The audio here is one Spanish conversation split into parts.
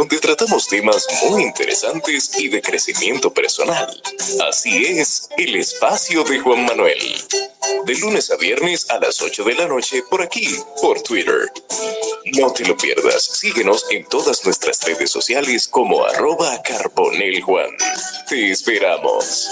donde tratamos temas muy interesantes y de crecimiento personal. Así es, el espacio de Juan Manuel. De lunes a viernes a las 8 de la noche por aquí, por Twitter. No te lo pierdas. Síguenos en todas nuestras redes sociales como @carboneljuan. Te esperamos.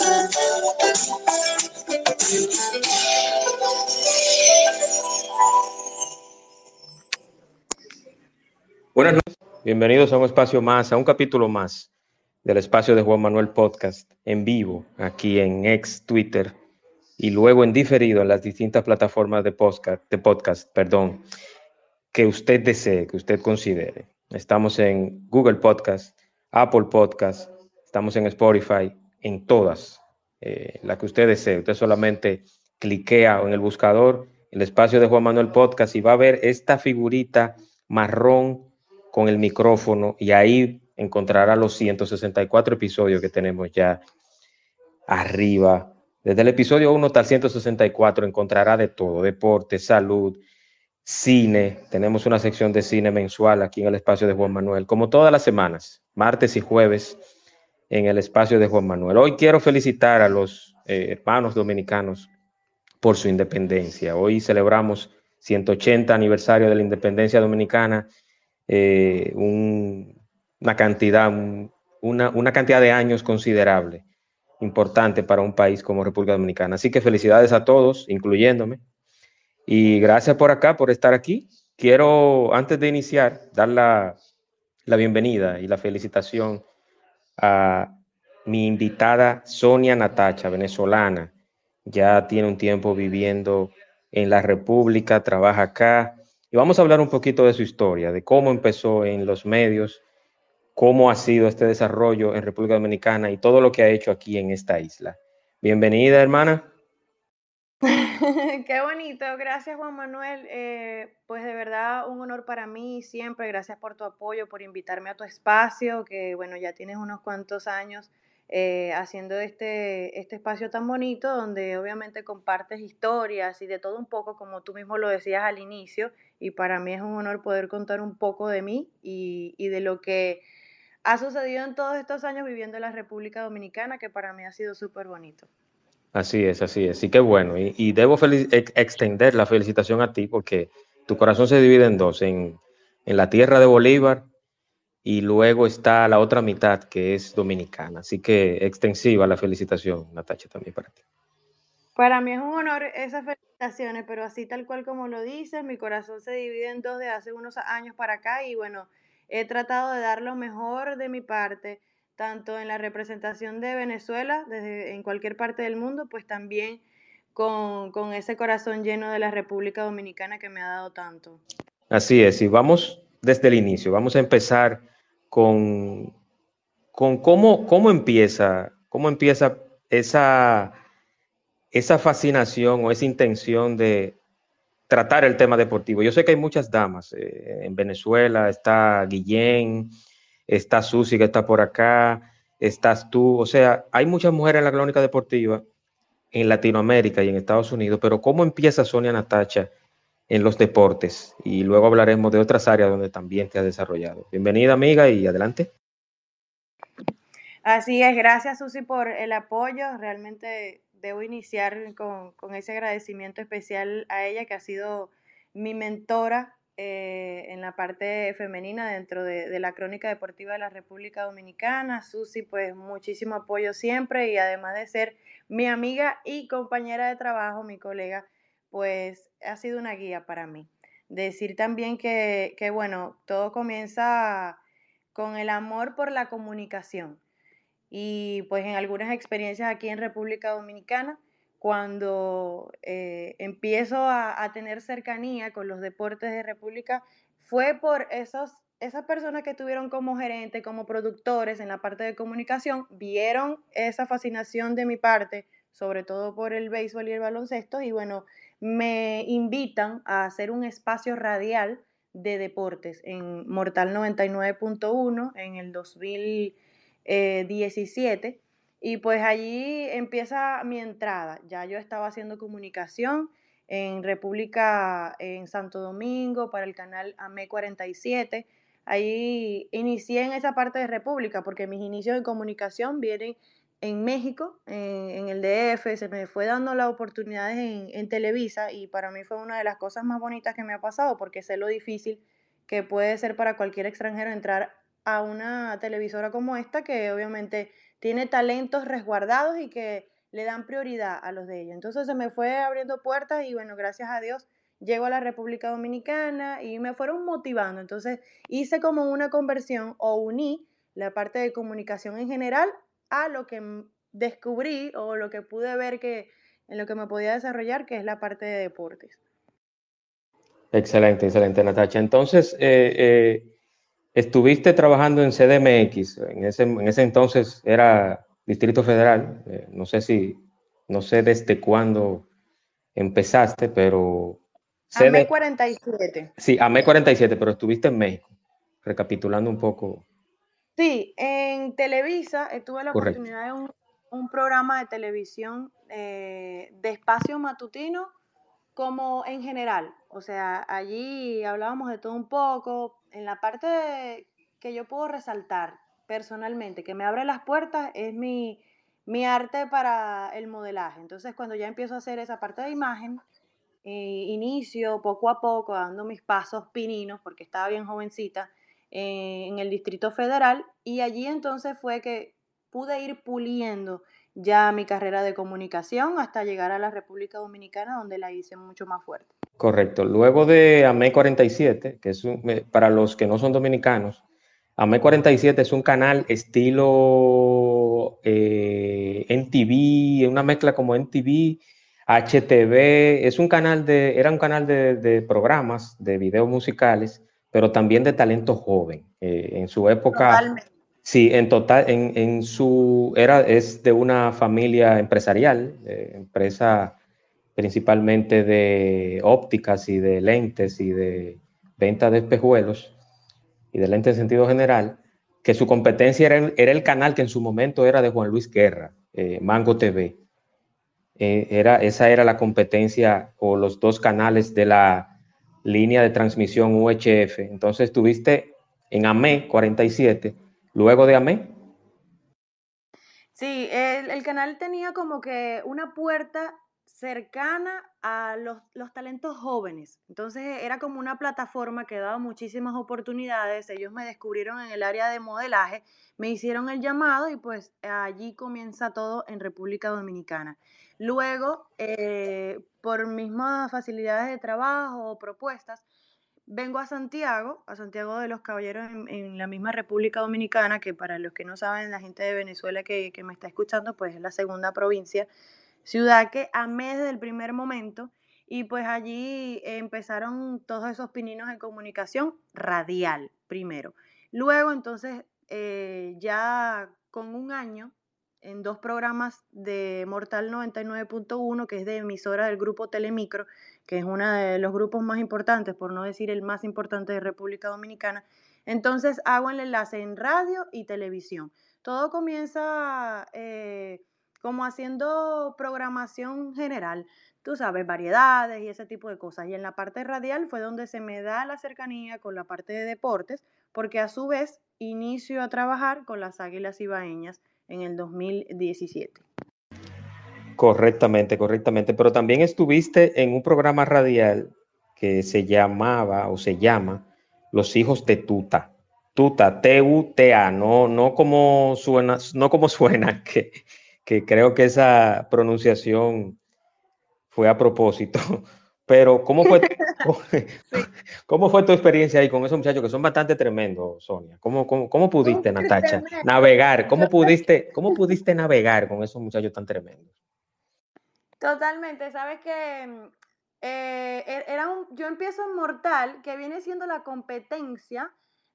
Buenas noches, bienvenidos a un espacio más, a un capítulo más del espacio de Juan Manuel Podcast, en vivo, aquí en ex Twitter, y luego en diferido en las distintas plataformas de podcast, que usted desee, que usted considere. Estamos en Google Podcast, Apple Podcast, estamos en Spotify, en todas, la que usted desee. Usted solamente cliquea en el buscador, el espacio de Juan Manuel Podcast, y va a ver esta figurita marrón con el micrófono, y ahí encontrará los 164 episodios que tenemos ya arriba. Desde el episodio 1 hasta el 164 encontrará de todo: deporte, salud, cine. Tenemos una sección de cine mensual aquí en el espacio de Juan Manuel, como todas las semanas, martes y jueves, en el espacio de Juan Manuel. Hoy quiero felicitar a los hermanos dominicanos por su independencia. Hoy celebramos 180 aniversario de la independencia dominicana, una cantidad de años considerable, importante para un país como República Dominicana. Así que felicidades a todos, incluyéndome, y gracias por estar aquí. Quiero, antes de iniciar, dar la bienvenida y la felicitación a mi invitada Sonia Natacha, venezolana. Ya tiene un tiempo viviendo en la República, trabaja acá, y vamos a hablar un poquito de su historia, de cómo empezó en los medios, cómo ha sido este desarrollo en República Dominicana y todo lo que ha hecho aquí en esta isla. Bienvenida, hermana. Qué bonito, gracias Juan Manuel. Pues de verdad un honor para mí siempre. Gracias por tu apoyo, por invitarme a tu espacio, que bueno, ya tienes unos cuantos años haciendo este espacio tan bonito, donde obviamente compartes historias y de todo un poco, como tú mismo lo decías al inicio, y para mí es un honor poder contar un poco de mí y de lo que ha sucedido en todos estos años viviendo en la República Dominicana, que para mí ha sido súper bonito. Así es, así es. Y qué bueno. Y debo extender la felicitación a ti, porque tu corazón se divide en dos, en la tierra de Bolívar, y luego está la otra mitad, que es dominicana. Así que extensiva la felicitación, Natacha, también para ti. Para mí es un honor esas felicitaciones, pero así tal cual como lo dices, mi corazón se divide en dos de hace unos años para acá, y bueno, he tratado de dar lo mejor de mi parte, tanto en la representación de Venezuela, desde en cualquier parte del mundo, pues también con ese corazón lleno de la República Dominicana que me ha dado tanto. Así es, y vamos desde el inicio. Vamos a empezar con, con cómo empieza esa fascinación o esa intención de tratar el tema deportivo. Yo sé que hay muchas damas en Venezuela. Está Guillén, está Susi, que está por acá, estás tú. O sea, hay muchas mujeres en la crónica deportiva en Latinoamérica y en Estados Unidos, pero ¿cómo empieza Sonia Natacha en los deportes? Y luego hablaremos de otras áreas donde también te has desarrollado. Bienvenida, amiga, y adelante. Así es, gracias Susi por el apoyo. Realmente debo iniciar con ese agradecimiento especial a ella, que ha sido mi mentora en la parte femenina dentro de la crónica deportiva de la República Dominicana. Susi, pues muchísimo apoyo siempre, y además de ser mi amiga y compañera de trabajo, mi colega, pues ha sido una guía para mí. Decir también que bueno, todo comienza con el amor por la comunicación. Y pues en algunas experiencias aquí en República Dominicana, cuando empiezo a tener cercanía con los deportes de República, fue por esas personas que estuvieron como gerentes, como productores en la parte de comunicación, vieron esa fascinación de mi parte, sobre todo por el béisbol y el baloncesto, y bueno, me invitan a hacer un espacio radial de deportes en Mortal 99.1 en el 2017, y pues allí empieza mi entrada. Ya yo estaba haciendo comunicación en República, en Santo Domingo, para el canal AME 47, ahí inicié en esa parte de República, porque mis inicios de comunicación vienen en México, en el DF, se me fue dando las oportunidades en Televisa y para mí fue una de las cosas más bonitas que me ha pasado porque sé lo difícil que puede ser para cualquier extranjero entrar a una televisora como esta que obviamente tiene talentos resguardados y que le dan prioridad a los de ellos. Entonces se me fue abriendo puertas y bueno, gracias a Dios llego a la República Dominicana y me fueron motivando. Entonces hice como una conversión o uní la parte de comunicación en general a lo que descubrí o lo que pude ver que en lo que me podía desarrollar, que es la parte de deportes. Excelente, excelente, Natacha. Entonces, estuviste trabajando en CDMX, en ese entonces era Distrito Federal, no sé desde cuándo empezaste, pero AME CD, 47. sí, AME 47, pero estuviste en México, recapitulando un poco, Sí, en Televisa tuve la correcto. oportunidad de un programa de televisión de espacio matutino como en general. O sea, allí hablábamos de todo un poco. En la parte que yo puedo resaltar personalmente, que me abre las puertas, es mi arte para el modelaje. Entonces, cuando ya empiezo a hacer esa parte de imagen, inicio poco a poco dando mis pasos pininos, porque estaba bien jovencita, en el Distrito Federal, y allí entonces fue que pude ir puliendo ya mi carrera de comunicación hasta llegar a la República Dominicana, donde la hice mucho más fuerte. Correcto. Luego de AME 47, que es para los que no son dominicanos, AME 47 es un canal estilo NTV, una mezcla como NTV, HTV, era un canal de programas, de videos musicales, pero también de talento joven. En su época, Totalmente. sí, en total, es de una familia empresarial, empresa principalmente de ópticas y de lentes y de venta de espejuelos y de lentes en sentido general, que su competencia era el canal que en su momento era de Juan Luis Guerra, Mango TV. Esa era la competencia o los dos canales de la línea de transmisión UHF. Entonces estuviste en AME 47, luego de AME. Sí, el canal tenía como que una puerta cercana a los talentos jóvenes. Entonces era como una plataforma que daba muchísimas oportunidades. Ellos me descubrieron en el área de modelaje, me hicieron el llamado y pues allí comienza todo en República Dominicana. Luego, por mismas facilidades de trabajo o propuestas, vengo a Santiago de los Caballeros en la misma República Dominicana, que para los que no saben, la gente de Venezuela que me está escuchando, pues es la segunda provincia, ciudad que amé desde el primer momento y pues allí empezaron todos esos pininos en comunicación radial primero. Luego entonces ya con un año en dos programas de Mortal 99.1, que es de emisora del grupo Telemicro, que es uno de los grupos más importantes, por no decir el más importante de República Dominicana. Entonces hago el enlace en radio y televisión. Todo comienza como haciendo programación general, tú sabes, variedades y ese tipo de cosas. Y en la parte radial fue donde se me da la cercanía con la parte de deportes, porque a su vez inicio a trabajar con las Águilas Ibaeñas en el 2017. Correctamente, correctamente. Pero también estuviste en un programa radial que se llamaba o se llama Los Hijos de Tuta. Tuta, T-U-T-A, no como suena, no como suena, que creo que esa pronunciación fue a propósito. Pero, Sí. ¿cómo fue tu experiencia ahí con esos muchachos que son bastante tremendos, Sonia? ¿Cómo pudiste, Natacha, Tremendo. navegar? Yo Cómo pudiste navegar con esos muchachos tan tremendos? Totalmente, sabes que yo empiezo en Mortal, que viene siendo la competencia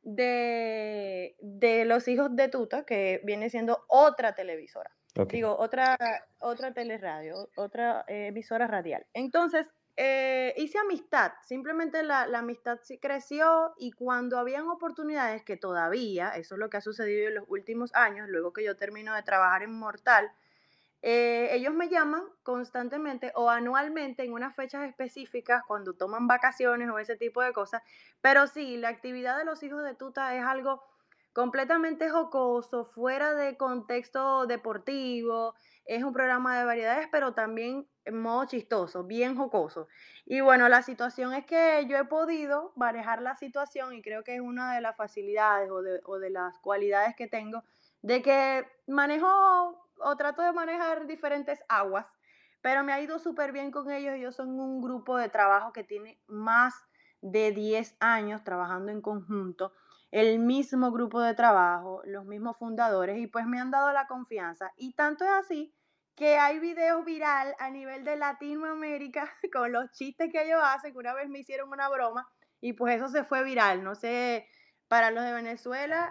de los hijos de Tuta, que viene siendo otra televisora. Ok. Digo, otra teleradio, otra emisora radial. Entonces, hice amistad, simplemente la amistad sí creció y cuando habían oportunidades que todavía, eso es lo que ha sucedido en los últimos años, luego que yo termino de trabajar en Mortal, ellos me llaman constantemente o anualmente en unas fechas específicas cuando toman vacaciones o ese tipo de cosas, pero sí, la actividad de los hijos de tuta es algo completamente jocoso, fuera de contexto deportivo, es un programa de variedades, pero también en modo chistoso, bien jocoso. Y bueno, la situación es que yo he podido manejar la situación y creo que es una de las facilidades o de las cualidades que tengo, de que manejo o trato de manejar diferentes aguas, pero me ha ido súper bien con ellos. Ellos son un grupo de trabajo que tiene más de 10 años trabajando en conjunto, el mismo grupo de trabajo, los mismos fundadores, y pues me han dado la confianza. Y tanto es así que hay videos viral a nivel de Latinoamérica con los chistes que ellos hacen, que una vez me hicieron una broma y pues eso se fue viral. No sé, para los de Venezuela,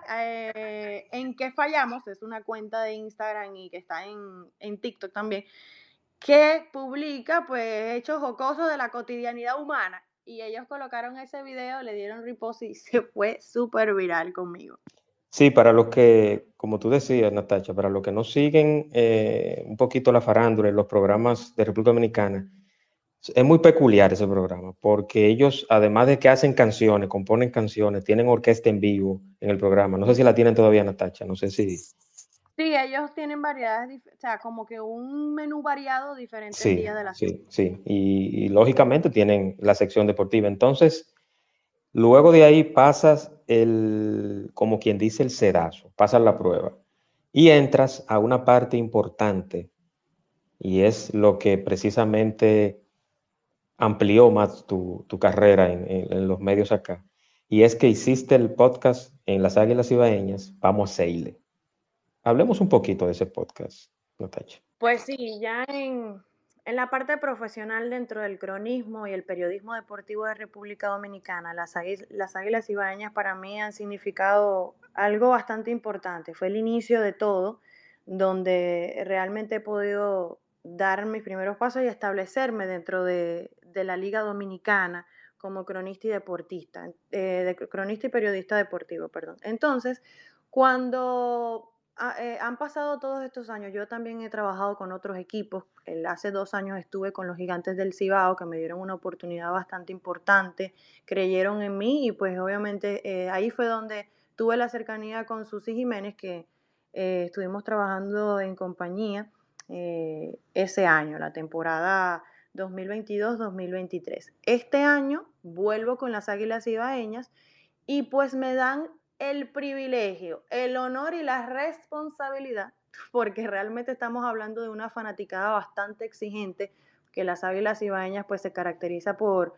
¿en qué fallamos? Es una cuenta de Instagram y que está en TikTok también, que publica pues hechos jocosos de la cotidianidad humana. Y ellos colocaron ese video, le dieron repost y se fue súper viral conmigo. Sí, para los que, como tú decías, Natacha, para los que no siguen un poquito la farándula en los programas de República Dominicana, es muy peculiar ese programa, porque ellos, además de que hacen canciones, componen canciones, tienen orquesta en vivo en el programa. No sé si la tienen todavía, Natacha, no sé si... Sí, ellos tienen variedades, o sea, como que un menú variado diferentes Sí, días de la semana. sí, sí. Y lógicamente tienen la sección deportiva. Entonces, luego de ahí pasas el, como quien dice, el sedazo, pasas la prueba y entras a una parte importante y es lo que precisamente amplió más tu carrera en los medios acá. Y es que hiciste el podcast en las Águilas Ibaeñas, Vamos a Seile. Hablemos un poquito de ese podcast, Natacha. Pues sí, ya en la parte profesional dentro del cronismo y el periodismo deportivo de República Dominicana, las Águilas Ibaeñas para mí han significado algo bastante importante. Fue el inicio de todo, donde realmente he podido dar mis primeros pasos y establecerme dentro de la Liga Dominicana como cronista y deportista, cronista y periodista deportivo, perdón. Entonces, cuando han pasado todos estos años, yo también he trabajado con otros equipos. Hace 2 años estuve con los Gigantes del Cibao, que me dieron una oportunidad bastante importante, creyeron en mí y pues obviamente ahí fue donde tuve la cercanía con Susi Jiménez, que estuvimos trabajando en compañía ese año, la temporada 2022-2023. Este año vuelvo con las Águilas Ibaeñas y pues me dan el privilegio, el honor y la responsabilidad, porque realmente estamos hablando de una fanaticada bastante exigente, que las Águilas Ibaeñas pues se caracteriza por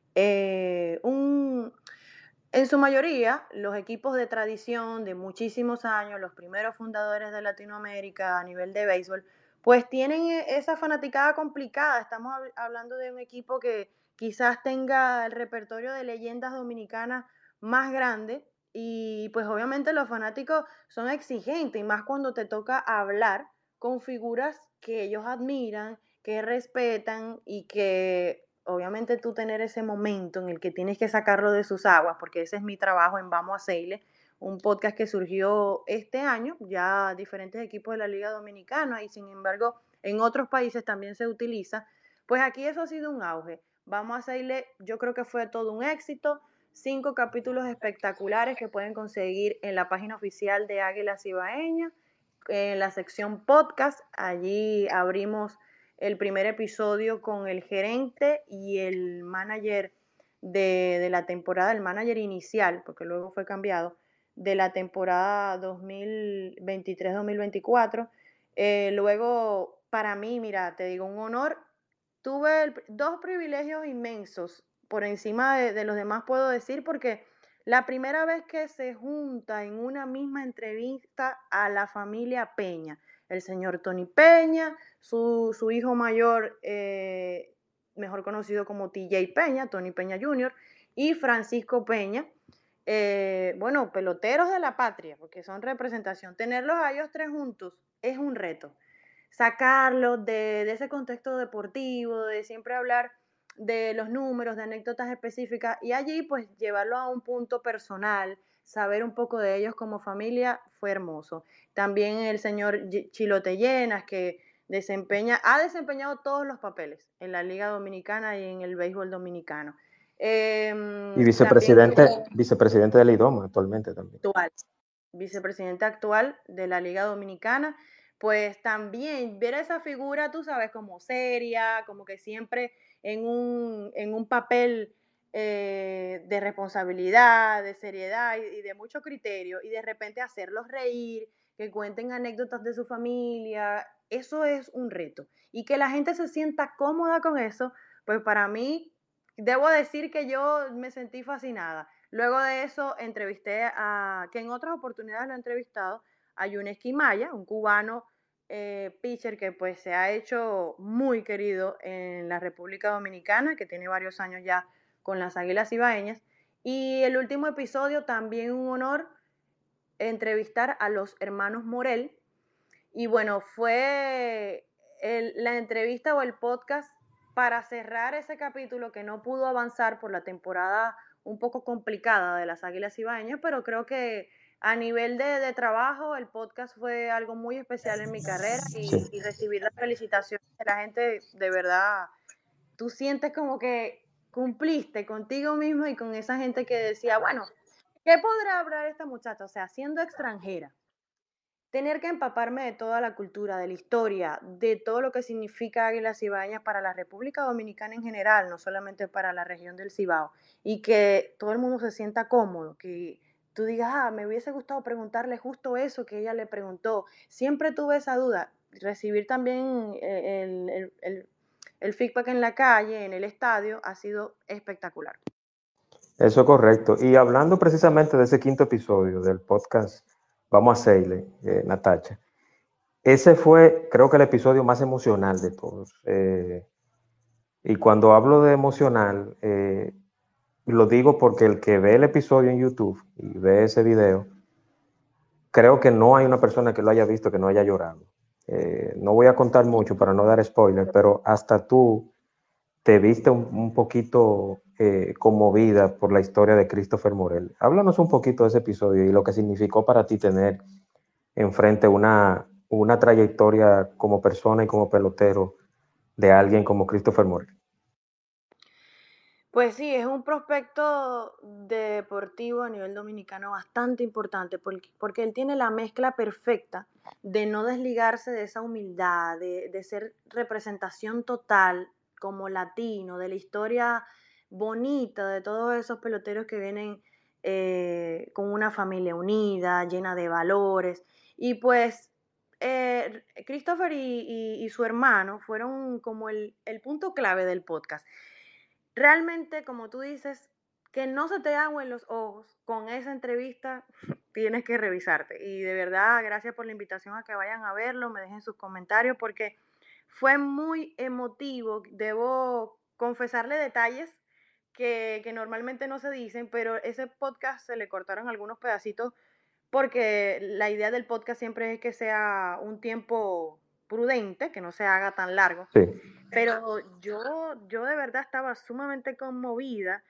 en su mayoría, los equipos de tradición de muchísimos años, los primeros fundadores de Latinoamérica a nivel de béisbol, pues tienen esa fanaticada complicada. Estamos hablando de un equipo que quizás tenga el repertorio de leyendas dominicanas más grande y pues obviamente los fanáticos son exigentes y más cuando te toca hablar con figuras que ellos admiran, que respetan y que obviamente tú tener ese momento en el que tienes que sacarlo de sus aguas, porque ese es mi trabajo en Vamos a Seile, un podcast que surgió este año, ya diferentes equipos de la Liga Dominicana y sin embargo en otros países también se utiliza, pues aquí eso ha sido un auge. Vamos a Seile, yo creo que fue todo un éxito, 5 capítulos espectaculares que pueden conseguir en la página oficial de Águilas Ibaeñas, en la sección podcast, allí abrimos el primer episodio con el gerente y el manager de la temporada, el manager inicial, porque luego fue cambiado, de la temporada 2023-2024. Luego, para mí, mira, te digo, un honor. Tuve dos privilegios inmensos por encima de los demás, puedo decir, porque la primera vez que se junta en una misma entrevista a la familia Peña, el señor Tony Peña, su hijo mayor, mejor conocido como TJ Peña, Tony Peña Jr., y Francisco Peña, bueno, peloteros de la patria, porque son representación. Tenerlos a ellos tres juntos es un reto. Sacarlos de ese contexto deportivo, de siempre hablar de los números, de anécdotas específicas, y allí pues llevarlo a un punto personal, saber un poco de ellos como familia, fue hermoso. También el señor Chilote Llenas, que ha desempeñado todos los papeles en la Liga Dominicana y en el béisbol dominicano. Y vicepresidente de la IDOMA actualmente también. Vicepresidente actual de la Liga Dominicana, pues también ver a esa figura, tú sabes, como seria, como que siempre en un papel de responsabilidad, de seriedad y de mucho criterio, y de repente hacerlos reír, que cuenten anécdotas de su familia, eso es un reto. Y que la gente se sienta cómoda con eso, pues para mí, debo decir que yo me sentí fascinada. Luego de eso entrevisté que en otras oportunidades lo he entrevistado, a Yunes Quimaya, un cubano pitcher que pues se ha hecho muy querido en la República Dominicana, que tiene varios años ya con las Águilas Ibaeñas. Y el último episodio también un honor entrevistar a los hermanos Morel. Y bueno, fue la entrevista o el podcast para cerrar ese capítulo que no pudo avanzar por la temporada un poco complicada de las Águilas Ibaeñas, pero creo que a nivel de trabajo el podcast fue algo muy especial en mi carrera y recibir las felicitaciones de la gente, de verdad, tú sientes como que cumpliste contigo mismo y con esa gente que decía, bueno, ¿qué podrá hablar esta muchacha? O sea, siendo extranjera, tener que empaparme de toda la cultura, de la historia, de todo lo que significa Águilas Ibaeñas para la República Dominicana en general, no solamente para la región del Cibao, y que todo el mundo se sienta cómodo, que tú digas, me hubiese gustado preguntarle justo eso que ella le preguntó. Siempre tuve esa duda. Recibir también el feedback en la calle, en el estadio, ha sido espectacular. Eso es correcto. Y hablando precisamente de ese quinto episodio del podcast, vamos a hacerle, Natacha. Ese fue, creo que el episodio más emocional de todos. Y cuando hablo de emocional, lo digo porque el que ve el episodio en YouTube y ve ese video, creo que no hay una persona que lo haya visto que no haya llorado. No voy a contar mucho para no dar spoiler, pero hasta tú te viste un poquito conmovida por la historia de Christopher Morel. Háblanos un poquito de ese episodio y lo que significó para ti tener enfrente una trayectoria como persona y como pelotero de alguien como Christopher Morel. Pues sí, es un prospecto deportivo a nivel dominicano bastante importante porque él tiene la mezcla perfecta de no desligarse de esa humildad, de ser representación total como latino, de la historia bonita de todos esos peloteros que vienen con una familia unida, llena de valores. Y pues Christopher y su hermano fueron como el punto clave del podcast. Realmente, como tú dices, que no se te agüen los ojos con esa entrevista, tienes que revisarte. Y de verdad, gracias por la invitación a que vayan a verlo, me dejen sus comentarios porque fue muy emotivo. Debo confesarle detalles que normalmente no se dicen, pero ese podcast se le cortaron algunos pedacitos porque la idea del podcast siempre es que sea un tiempo prudente, que no se haga tan largo. Sí. Pero yo de verdad estaba sumamente conmovida,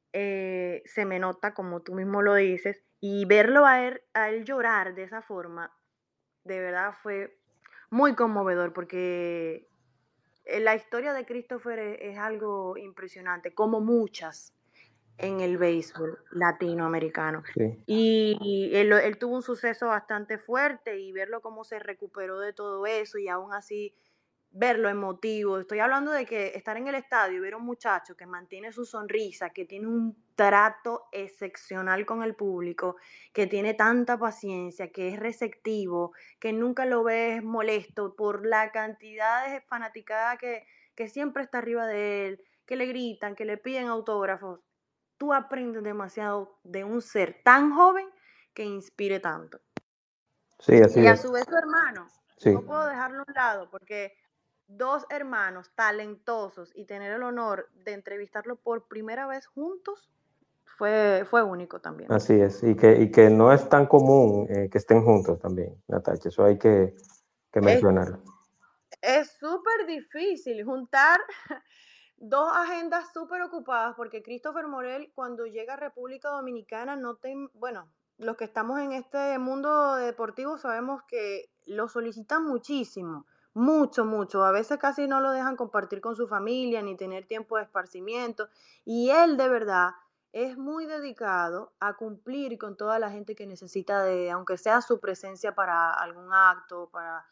se me nota, como tú mismo lo dices, y verlo a él llorar de esa forma, de verdad fue muy conmovedor, porque la historia de Christopher es algo impresionante, como muchas en el béisbol latinoamericano. Sí. Y él tuvo un suceso bastante fuerte y verlo cómo se recuperó de todo eso y aún así verlo emotivo. Estoy hablando de que estar en el estadio y ver a un muchacho que mantiene su sonrisa, que tiene un trato excepcional con el público, que tiene tanta paciencia, que es receptivo, que nunca lo ves molesto por la cantidad de fanaticada que siempre está arriba de él, que le gritan, que le piden autógrafos. Tú aprendes demasiado de un ser tan joven que inspire tanto. Sí, así Y a es. su vez su hermano, Sí. no puedo dejarlo a un lado porque dos hermanos talentosos y tener el honor de entrevistarlo por primera vez juntos fue único también. Así es. Y que no es tan común que estén juntos también, Natacha. Eso hay que mencionarlo. Es súper difícil juntar dos agendas súper ocupadas porque Christopher Morel cuando llega a República Dominicana bueno, los que estamos en este mundo deportivo sabemos que lo solicitan muchísimo mucho, mucho. A veces casi no lo dejan compartir con su familia ni tener tiempo de esparcimiento. Y él de verdad es muy dedicado a cumplir con toda la gente que necesita de, aunque sea su presencia para algún acto, para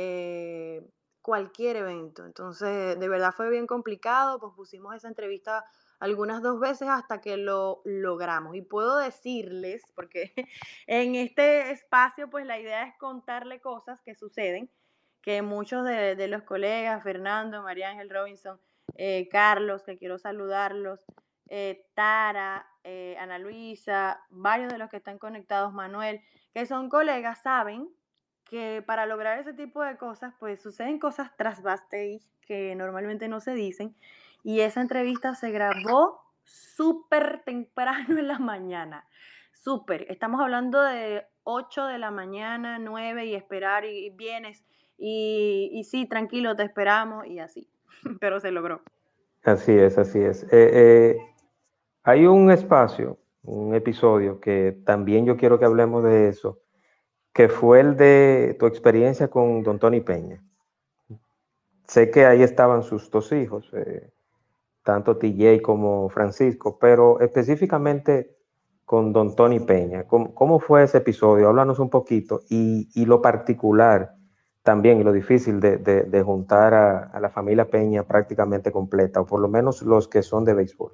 cualquier evento. Entonces, de verdad fue bien complicado, pues pusimos esa entrevista algunas 2 veces hasta que lo logramos. Y puedo decirles, porque en este espacio, pues la idea es contarle cosas que suceden, que muchos de los colegas, Fernando, María Ángel Robinson, Carlos, que quiero saludarlos, Tara, Ana Luisa, varios de los que están conectados, Manuel, que son colegas, saben que para lograr ese tipo de cosas, pues suceden cosas tras backstage que normalmente no se dicen. Y esa entrevista se grabó súper temprano en la mañana. Súper. Estamos hablando de 8 de la mañana, 9 y esperar y vienes. Y sí, tranquilo, te esperamos y así. Pero se logró. Así es, así es. Hay un espacio, un episodio que también yo quiero que hablemos de eso, que fue el de tu experiencia con don Tony Peña. Sé que ahí estaban sus 2 hijos, tanto TJ como Francisco, pero específicamente con don Tony Peña. ¿Cómo fue ese episodio? Háblanos un poquito y lo particular también y lo difícil de juntar a la familia Peña prácticamente completa, o por lo menos los que son de béisbol.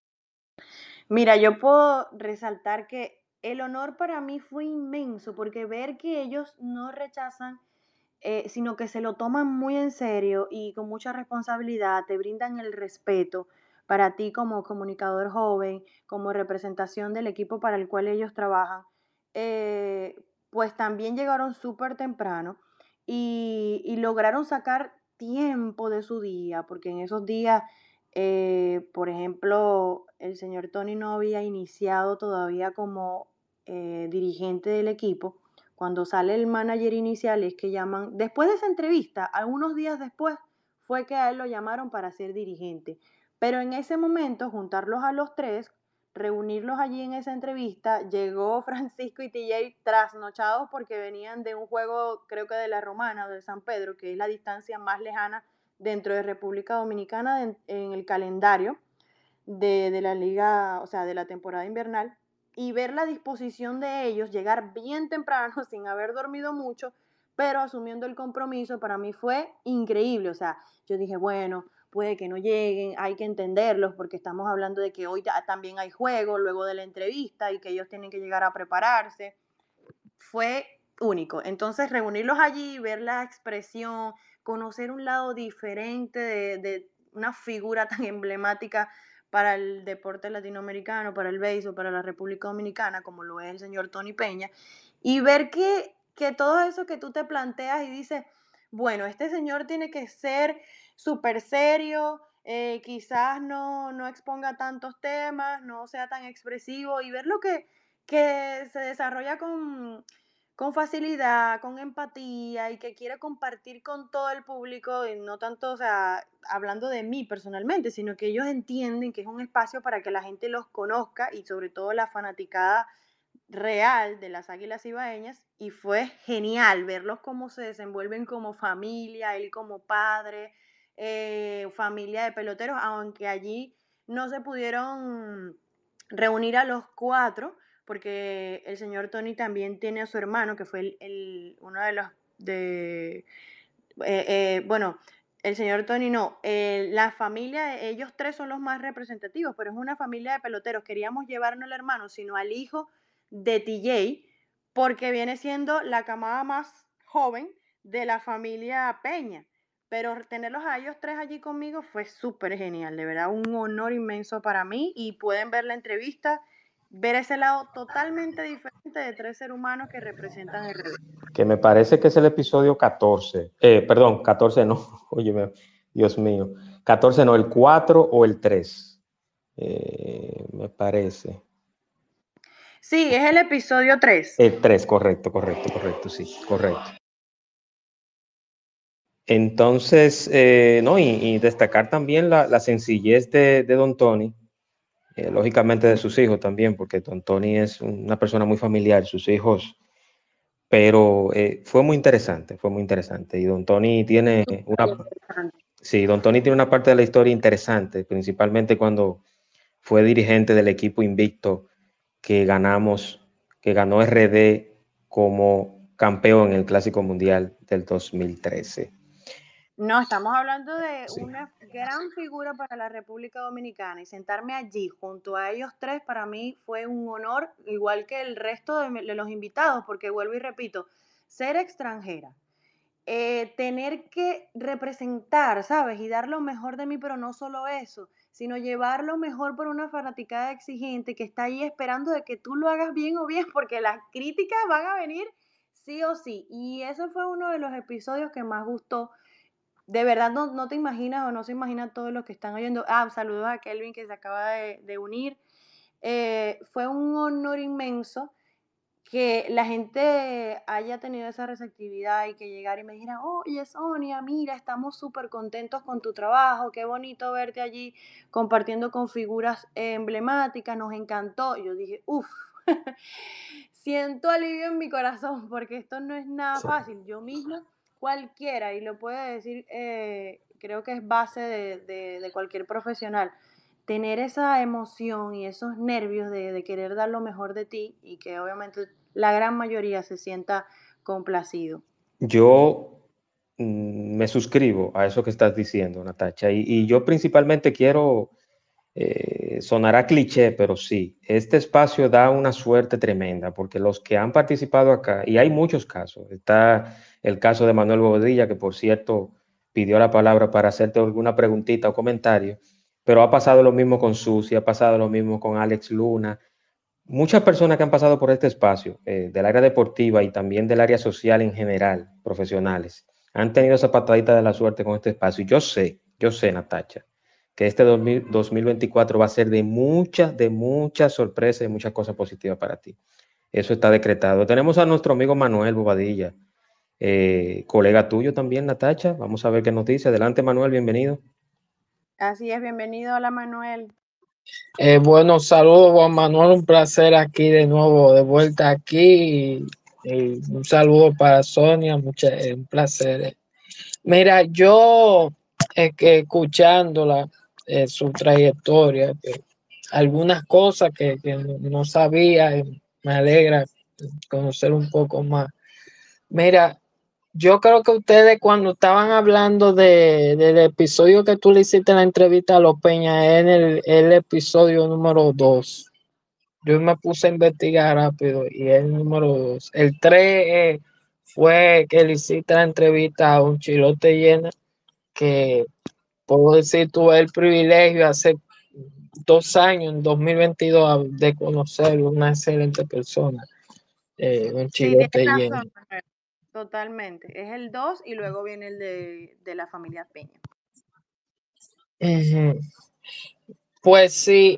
Mira, yo puedo resaltar que el honor para mí fue inmenso, porque ver que ellos no rechazan, sino que se lo toman muy en serio y con mucha responsabilidad, te brindan el respeto para ti como comunicador joven, como representación del equipo para el cual ellos trabajan, pues también llegaron súper temprano y lograron sacar tiempo de su día, porque en esos días, por ejemplo, el señor Tony no había iniciado todavía como dirigente del equipo. Cuando sale el manager inicial es que llaman, después de esa entrevista, algunos días después, fue que a él lo llamaron para ser dirigente. Pero en ese momento, juntarlos a los tres, reunirlos allí en esa entrevista, llegó Francisco y TJ trasnochados porque venían de un juego, creo que de la Romana o de San Pedro, que es la distancia más lejana dentro de República Dominicana en el calendario de la liga, o sea, de la temporada invernal, y ver la disposición de ellos, llegar bien temprano, sin haber dormido mucho, pero asumiendo el compromiso, para mí fue increíble. O sea, yo dije, bueno, puede que no lleguen, hay que entenderlos, porque estamos hablando de que hoy también hay juego, luego de la entrevista, y que ellos tienen que llegar a prepararse. Fue único. Entonces, reunirlos allí, ver la expresión, conocer un lado diferente de una figura tan emblemática para el deporte latinoamericano, para el béisbol, para la República Dominicana, como lo es el señor Tony Peña, y ver que todo eso que tú te planteas y dices, bueno, este señor tiene que ser súper serio, quizás no exponga tantos temas, no sea tan expresivo, y ver lo que se desarrolla con facilidad, con empatía y que quiere compartir con todo el público, y no tanto, o sea, hablando de mí personalmente, sino que ellos entienden que es un espacio para que la gente los conozca y sobre todo la fanaticada real de las Águilas Ibaeñas, y fue genial verlos cómo se desenvuelven como familia, él como padre, familia de peloteros, aunque allí no se pudieron reunir a los 4, porque el señor Tony también tiene a su hermano, que fue uno de los bueno, el señor Tony no, la familia, ellos 3 son los más representativos, pero es una familia de peloteros. Queríamos llevar no al hermano, sino al hijo de TJ, porque viene siendo la camada más joven de la familia Peña. Pero tenerlos a ellos 3 allí conmigo fue súper genial, de verdad, un honor inmenso para mí. Y pueden ver la entrevista, ver ese lado totalmente diferente de 3 seres humanos que representan el revés. Que me parece que es el episodio 14. Perdón, 14 no. Oye, Dios mío. 14 no, el 4 o el 3. Me parece. Sí, es el episodio 3. El 3, correcto, sí, correcto. Entonces, no, y destacar también la sencillez de don Tony, lógicamente de sus hijos también, porque don Tony es una persona muy familiar. Sus hijos pero fue muy interesante, fue muy interesante. Y Don Tony tiene sí, Don Tony tiene una parte de la historia interesante, principalmente cuando fue dirigente del equipo invicto que ganó RD como campeón en el Clásico Mundial del 2013. No, estamos hablando de Sí. una gran figura para la República Dominicana y sentarme allí junto a ellos tres para mí fue un honor, igual que el resto de los invitados, porque vuelvo y repito, ser extranjera, tener que representar, ¿sabes? Y dar lo mejor de mí, pero no solo eso, sino llevar lo mejor por una fanaticada exigente que está ahí esperando de que tú lo hagas bien o bien, porque las críticas van a venir sí o sí. Y ese fue uno de los episodios que más gustó. De verdad no te imaginas o no se imagina todos los que están oyendo. Saludos a Kelvin que se acaba de unir. Fue un honor inmenso que la gente haya tenido esa receptividad y que llegara y me dijera, oye Sonia, mira, estamos súper contentos con tu trabajo, qué bonito verte allí compartiendo con figuras emblemáticas, nos encantó. Y yo dije, uff, siento alivio en mi corazón porque esto no es nada fácil. Yo misma, cualquiera, y lo puede decir, creo que es base de cualquier profesional, tener esa emoción y esos nervios de querer dar lo mejor de ti y que obviamente la gran mayoría se sienta complacido. Yo me suscribo a eso que estás diciendo, Natacha, y yo principalmente quiero, sonará cliché, pero sí, este espacio da una suerte tremenda, porque los que han participado acá, y hay muchos casos, está el caso de Manuel Bobadilla, que por cierto pidió la palabra para hacerte alguna preguntita o comentario, pero ha pasado lo mismo con Susi, ha pasado lo mismo con Alex Luna, muchas personas que han pasado por este espacio, del área deportiva y también del área social en general, profesionales, han tenido esa patadita de la suerte con este espacio. Y yo sé, Natacha, que este 2024 va a ser de muchas sorpresas y muchas cosas positivas para ti. Eso está decretado. Tenemos a nuestro amigo Manuel Bobadilla, colega tuyo también, Natacha. Vamos a ver qué nos dice. Adelante, Manuel, bienvenido. Así es, bienvenido. Hola Manuel. Bueno, saludos Juan Manuel, un placer aquí de nuevo, de vuelta aquí. Y un saludo para Sonia, un placer. Mira, yo que escuchándola, su trayectoria, algunas cosas que no sabía, me alegra conocer un poco más. Mira, yo creo que ustedes cuando estaban hablando del episodio que tú le hiciste la entrevista a Los Peña, en el episodio número 2, yo me puse a investigar rápido y el número 2. El 3 fue que le hiciste la entrevista a un chilote llena, que puedo decir, tuve el privilegio hace 2 años, en 2022, de conocerlo, una excelente persona, un Sí, tienes chilote llena. razón, Manuel. Totalmente. Es el 2 y luego viene el de la familia Peña. Ujú. Pues sí,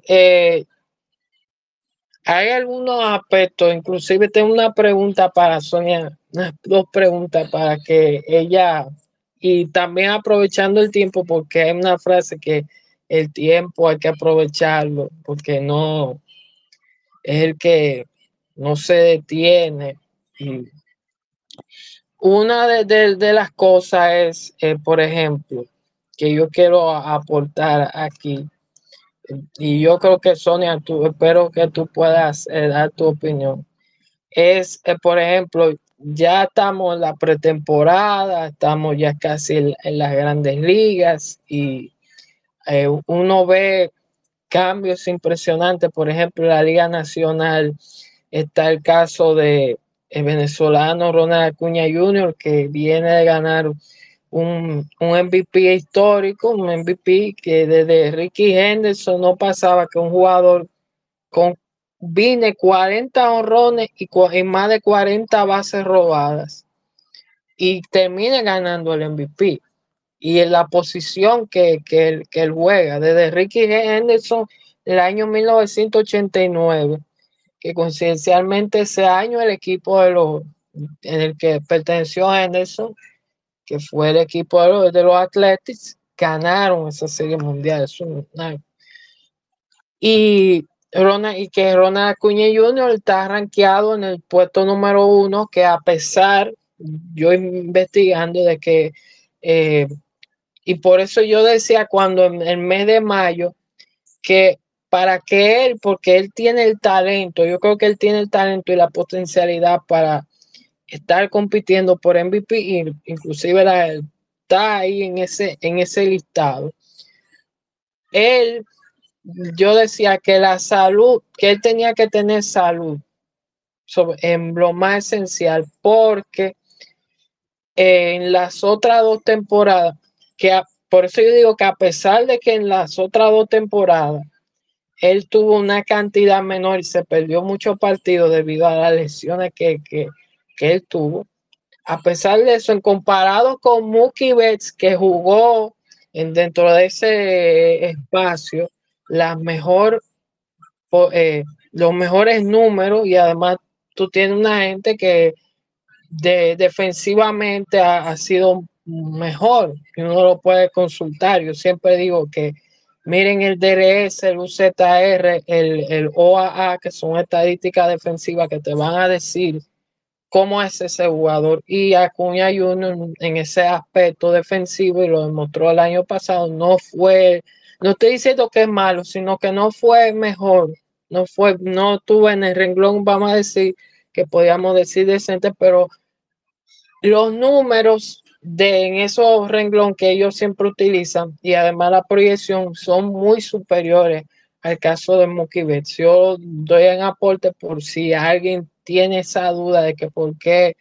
hay algunos aspectos, inclusive tengo una pregunta para Sonia, dos preguntas para que ella, y también aprovechando el tiempo, porque hay una frase que el tiempo hay que aprovecharlo, porque no es el que no se detiene. Y una de las cosas es, por ejemplo, que yo quiero aportar aquí, y yo creo que Sonia, tú, espero que tú puedas dar tu opinión. Es, por ejemplo, ya estamos en la pretemporada, estamos ya casi en las grandes ligas y uno ve cambios impresionantes. Por ejemplo, en la Liga Nacional está el caso de el venezolano Ronald Acuña Jr., que viene de ganar un MVP histórico, un MVP que desde Ricky Henderson no pasaba, que un jugador con 40 honrones y más de 40 bases robadas y termina ganando el MVP. Y en la posición que él juega, desde Ricky Henderson, el año 1989, que coincidencialmente ese año el equipo en el que perteneció Henderson, que fue el equipo de los Athletics, ganaron esa serie mundial. Y Y que Ronald Acuña Jr. está rankeado en el puesto número 1, que a pesar, yo investigando de que, y por eso yo decía cuando en el mes de mayo, que para que él, porque él tiene el talento, yo creo que él tiene el talento y la potencialidad para estar compitiendo por MVP, inclusive está ahí en ese listado. Yo decía que la salud, que él tenía que tener salud en lo más esencial, porque en las otras 2 temporadas, por eso yo digo que a pesar de que en las otras 2 temporadas él tuvo una cantidad menor y se perdió muchos partidos debido a las lesiones que él tuvo, a pesar de eso, en comparado con Mookie Betts, que jugó dentro de ese espacio la mejor, los mejores números, y además tú tienes una gente que defensivamente ha sido mejor, y uno lo puede consultar. Yo siempre digo que miren el DRS, el UZR, el OAA, que son estadísticas defensivas que te van a decir cómo es ese jugador. Y Acuña Junior en ese aspecto defensivo, y lo demostró el año pasado, no estoy diciendo que es malo, sino que no fue mejor, no tuvo en el renglón, vamos a decir, que podíamos decir decente, pero los números en esos renglones que ellos siempre utilizan, y además la proyección, son muy superiores al caso de Mookie Betts. Yo doy en aporte por si alguien tiene esa duda de que por qué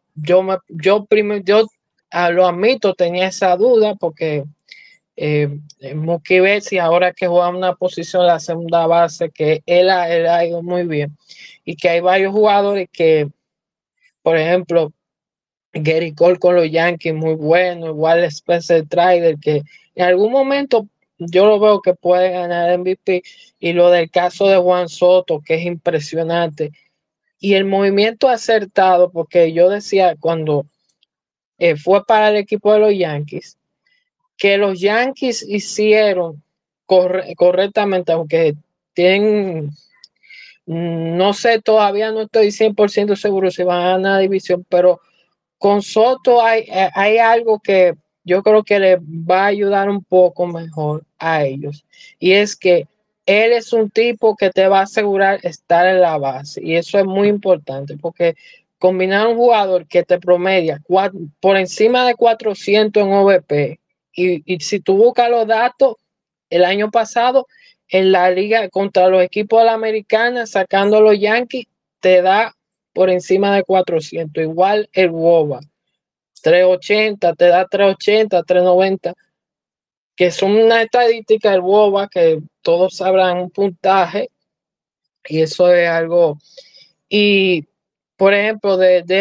yo lo admito, tenía esa duda, porque Mookie Betts, y ahora que juega una posición, la segunda base, que él ha ido muy bien, y que hay varios jugadores que, por ejemplo, Gary Cole con los Yankees, muy bueno, igual Spencer Strider, que en algún momento yo lo veo que puede ganar MVP, y lo del caso de Juan Soto, que es impresionante, y el movimiento acertado, porque yo decía cuando fue para el equipo de los Yankees, que los Yankees hicieron correctamente, aunque tienen, no sé, todavía no estoy 100% seguro si van a ganar la división, pero con Soto hay algo que yo creo que les va a ayudar un poco mejor a ellos, y es que él es un tipo que te va a asegurar estar en la base, y eso es muy importante, porque combinar un jugador que te promedia por encima de 400 en OVP, y si tú buscas los datos, el año pasado en la liga contra los equipos de la Americana, sacando los Yankees, te da por encima de 400. Igual el WOBA, 380, te da 380, 390, que son una estadística del WOBA que todos sabrán un puntaje, y eso es algo. Y, por ejemplo,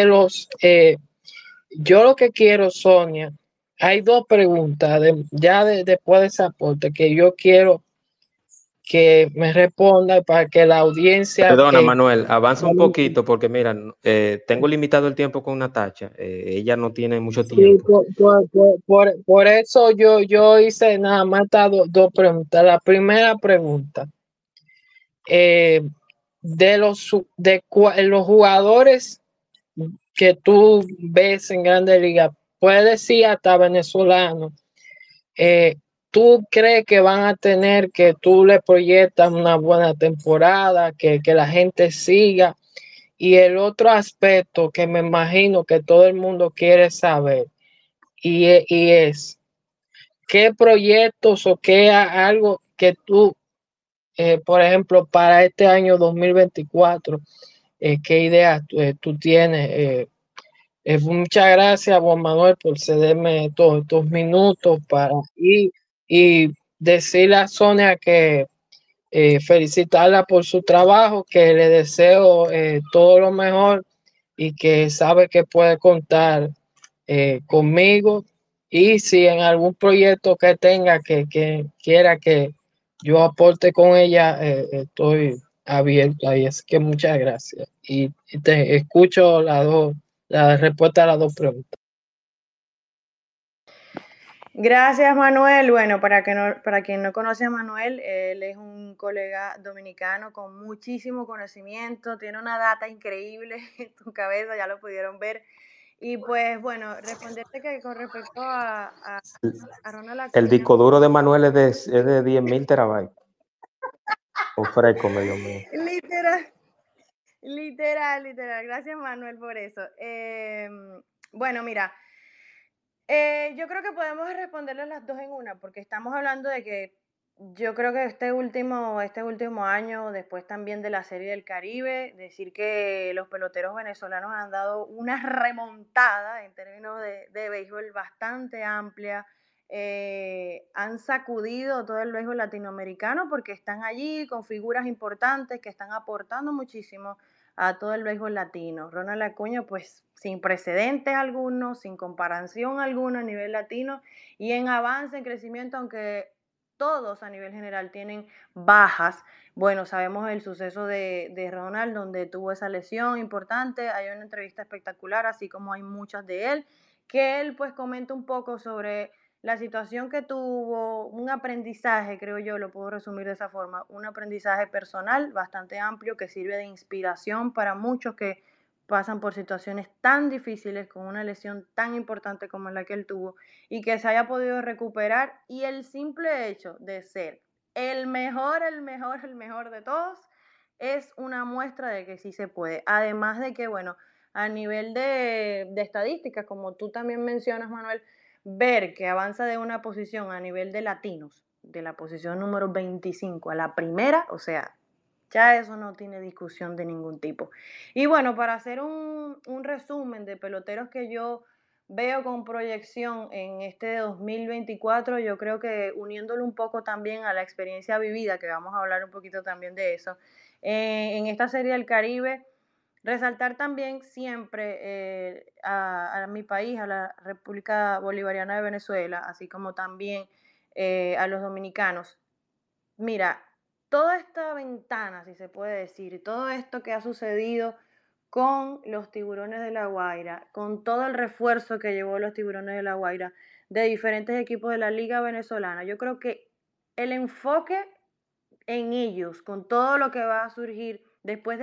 yo lo que quiero, Sonia, hay 2 preguntas después de ese aporte que yo quiero que me responda para que la audiencia. Perdona, Manuel, avanza un poquito porque mira, tengo limitado el tiempo con Natacha. Ella no tiene mucho Sí, tiempo. por eso yo hice nada más estas 2 preguntas. La primera pregunta, los jugadores que tú ves en Grandes Ligas, puedes decir hasta venezolanos, ¿tú crees que van a tener, que tú le proyectas una buena temporada, que la gente siga? Y el otro aspecto que me imagino que todo el mundo quiere saber, y es, ¿qué proyectos o qué algo que tú, por ejemplo, para este año 2024, qué ideas tú tienes? Muchas gracias, Juan Manuel, por cederme todos estos minutos para ir y decirle a Sonia que felicitarla por su trabajo, que le deseo todo lo mejor, y que sabe que puede contar conmigo, y si en algún proyecto que tenga que quiera que yo aporte con ella, estoy abierto ahí. Así que muchas gracias, y te escucho la respuesta a las 2 preguntas. Gracias, Manuel. Bueno, para quien no conoce a Manuel, él es un colega dominicano con muchísimo conocimiento, tiene una data increíble en su cabeza, ya lo pudieron ver. Y pues bueno, responderte que con respecto a Ronald El Acuña, disco duro de Manuel es de 10.000 terabytes. O fresco, medio mío. literal. Gracias, Manuel, por eso. Bueno, mira, yo creo que podemos responderle las dos en una, porque estamos hablando de que yo creo que este último año, después también de la Serie del Caribe, decir que los peloteros venezolanos han dado una remontada en términos de béisbol bastante amplia. Han sacudido todo el béisbol latinoamericano porque están allí con figuras importantes que están aportando muchísimo a todo el béisbol latino. Ronald Acuña, pues sin precedentes algunos, sin comparación alguna a nivel latino y en avance, en crecimiento, aunque todos a nivel general tienen bajas. Bueno, sabemos el suceso de Ronald, donde tuvo esa lesión importante. Hay una entrevista espectacular, así como hay muchas de él, que él pues comenta un poco sobre la situación que tuvo, un aprendizaje, creo yo, lo puedo resumir de esa forma, un aprendizaje personal bastante amplio que sirve de inspiración para muchos que pasan por situaciones tan difíciles con una lesión tan importante como la que él tuvo y que se haya podido recuperar, y el simple hecho de ser el mejor de todos es una muestra de que sí se puede. Además de que, bueno, a nivel de estadísticas, como tú también mencionas, Manuel, ver que avanza de una posición a nivel de latinos, de la posición número 25 a la primera, o sea, ya eso no tiene discusión de ningún tipo. Y bueno, para hacer un resumen de peloteros que yo veo con proyección en este 2024, yo creo que uniéndolo un poco también a la experiencia vivida, que vamos a hablar un poquito también de eso, en esta Serie del Caribe, resaltar también siempre a mi país, a la República Bolivariana de Venezuela, así como también a los dominicanos. Mira, toda esta ventana, si se puede decir, todo esto que ha sucedido con los Tiburones de La Guaira, con todo el refuerzo que llevó los Tiburones de La Guaira de diferentes equipos de la Liga Venezolana, yo creo que el enfoque en ellos, con todo lo que va a surgir después de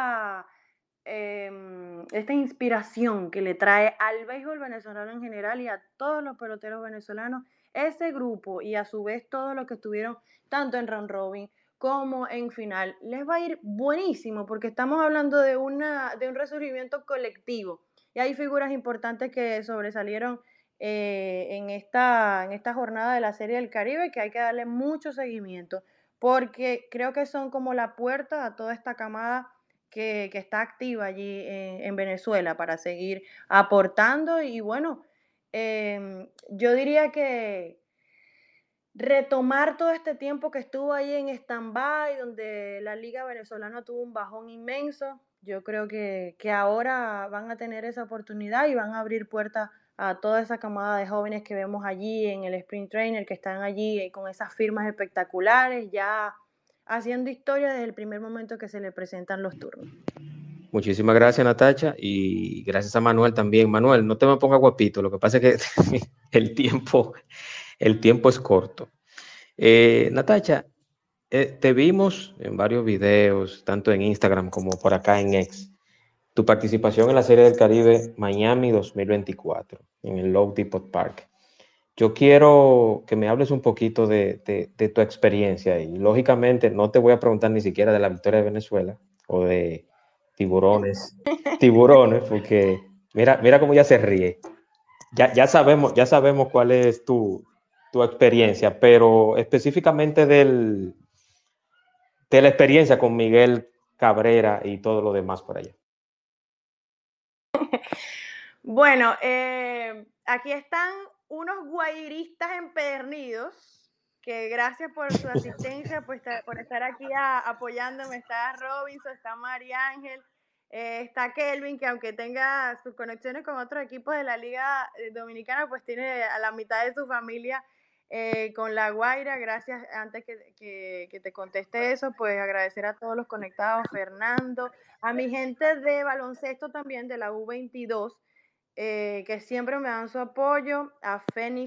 esta inspiración que le trae al béisbol venezolano en general y a todos los peloteros venezolanos, ese grupo y a su vez todos los que estuvieron tanto en round robin como en final, les va a ir buenísimo porque estamos hablando de un resurgimiento colectivo y hay figuras importantes que sobresalieron en esta jornada de la Serie del Caribe que hay que darle mucho seguimiento porque creo que son como la puerta a toda esta camada que está activa allí en Venezuela para seguir aportando y bueno, yo diría que retomar todo este tiempo que estuvo ahí en stand-by, donde la Liga Venezolana tuvo un bajón inmenso, yo creo que ahora van a tener esa oportunidad y van a abrir puertas a toda esa camada de jóvenes que vemos allí en el Sprint Trainer, que están allí con esas firmas espectaculares, ya haciendo historia desde el primer momento que se le presentan los turnos. Muchísimas gracias, Natacha, y gracias a Manuel también. Manuel, no te me pongas guapito, lo que pasa es que el tiempo es corto. Natacha, te vimos en varios videos, tanto en Instagram como por acá en X, tu participación en la Serie del Caribe Miami 2024, en el Lowe Depot Park. Yo quiero que me hables un poquito de tu experiencia y lógicamente no te voy a preguntar ni siquiera de la victoria de Venezuela o de tiburones, porque mira cómo ya se ríe. Ya sabemos cuál es tu experiencia, pero específicamente de la experiencia con Miguel Cabrera y todo lo demás por allá. Bueno, aquí están unos guairistas empedernidos que gracias por su asistencia, por estar aquí apoyándome. Está Robinson, está María Ángel, está Kelvin, que aunque tenga sus conexiones con otros equipos de la Liga Dominicana, pues tiene a la mitad de su familia con La Guaira. Gracias, antes que te conteste eso, pues agradecer a todos los conectados, Fernando, a mi gente de baloncesto también, de la U22, que siempre me dan su apoyo, a Fénix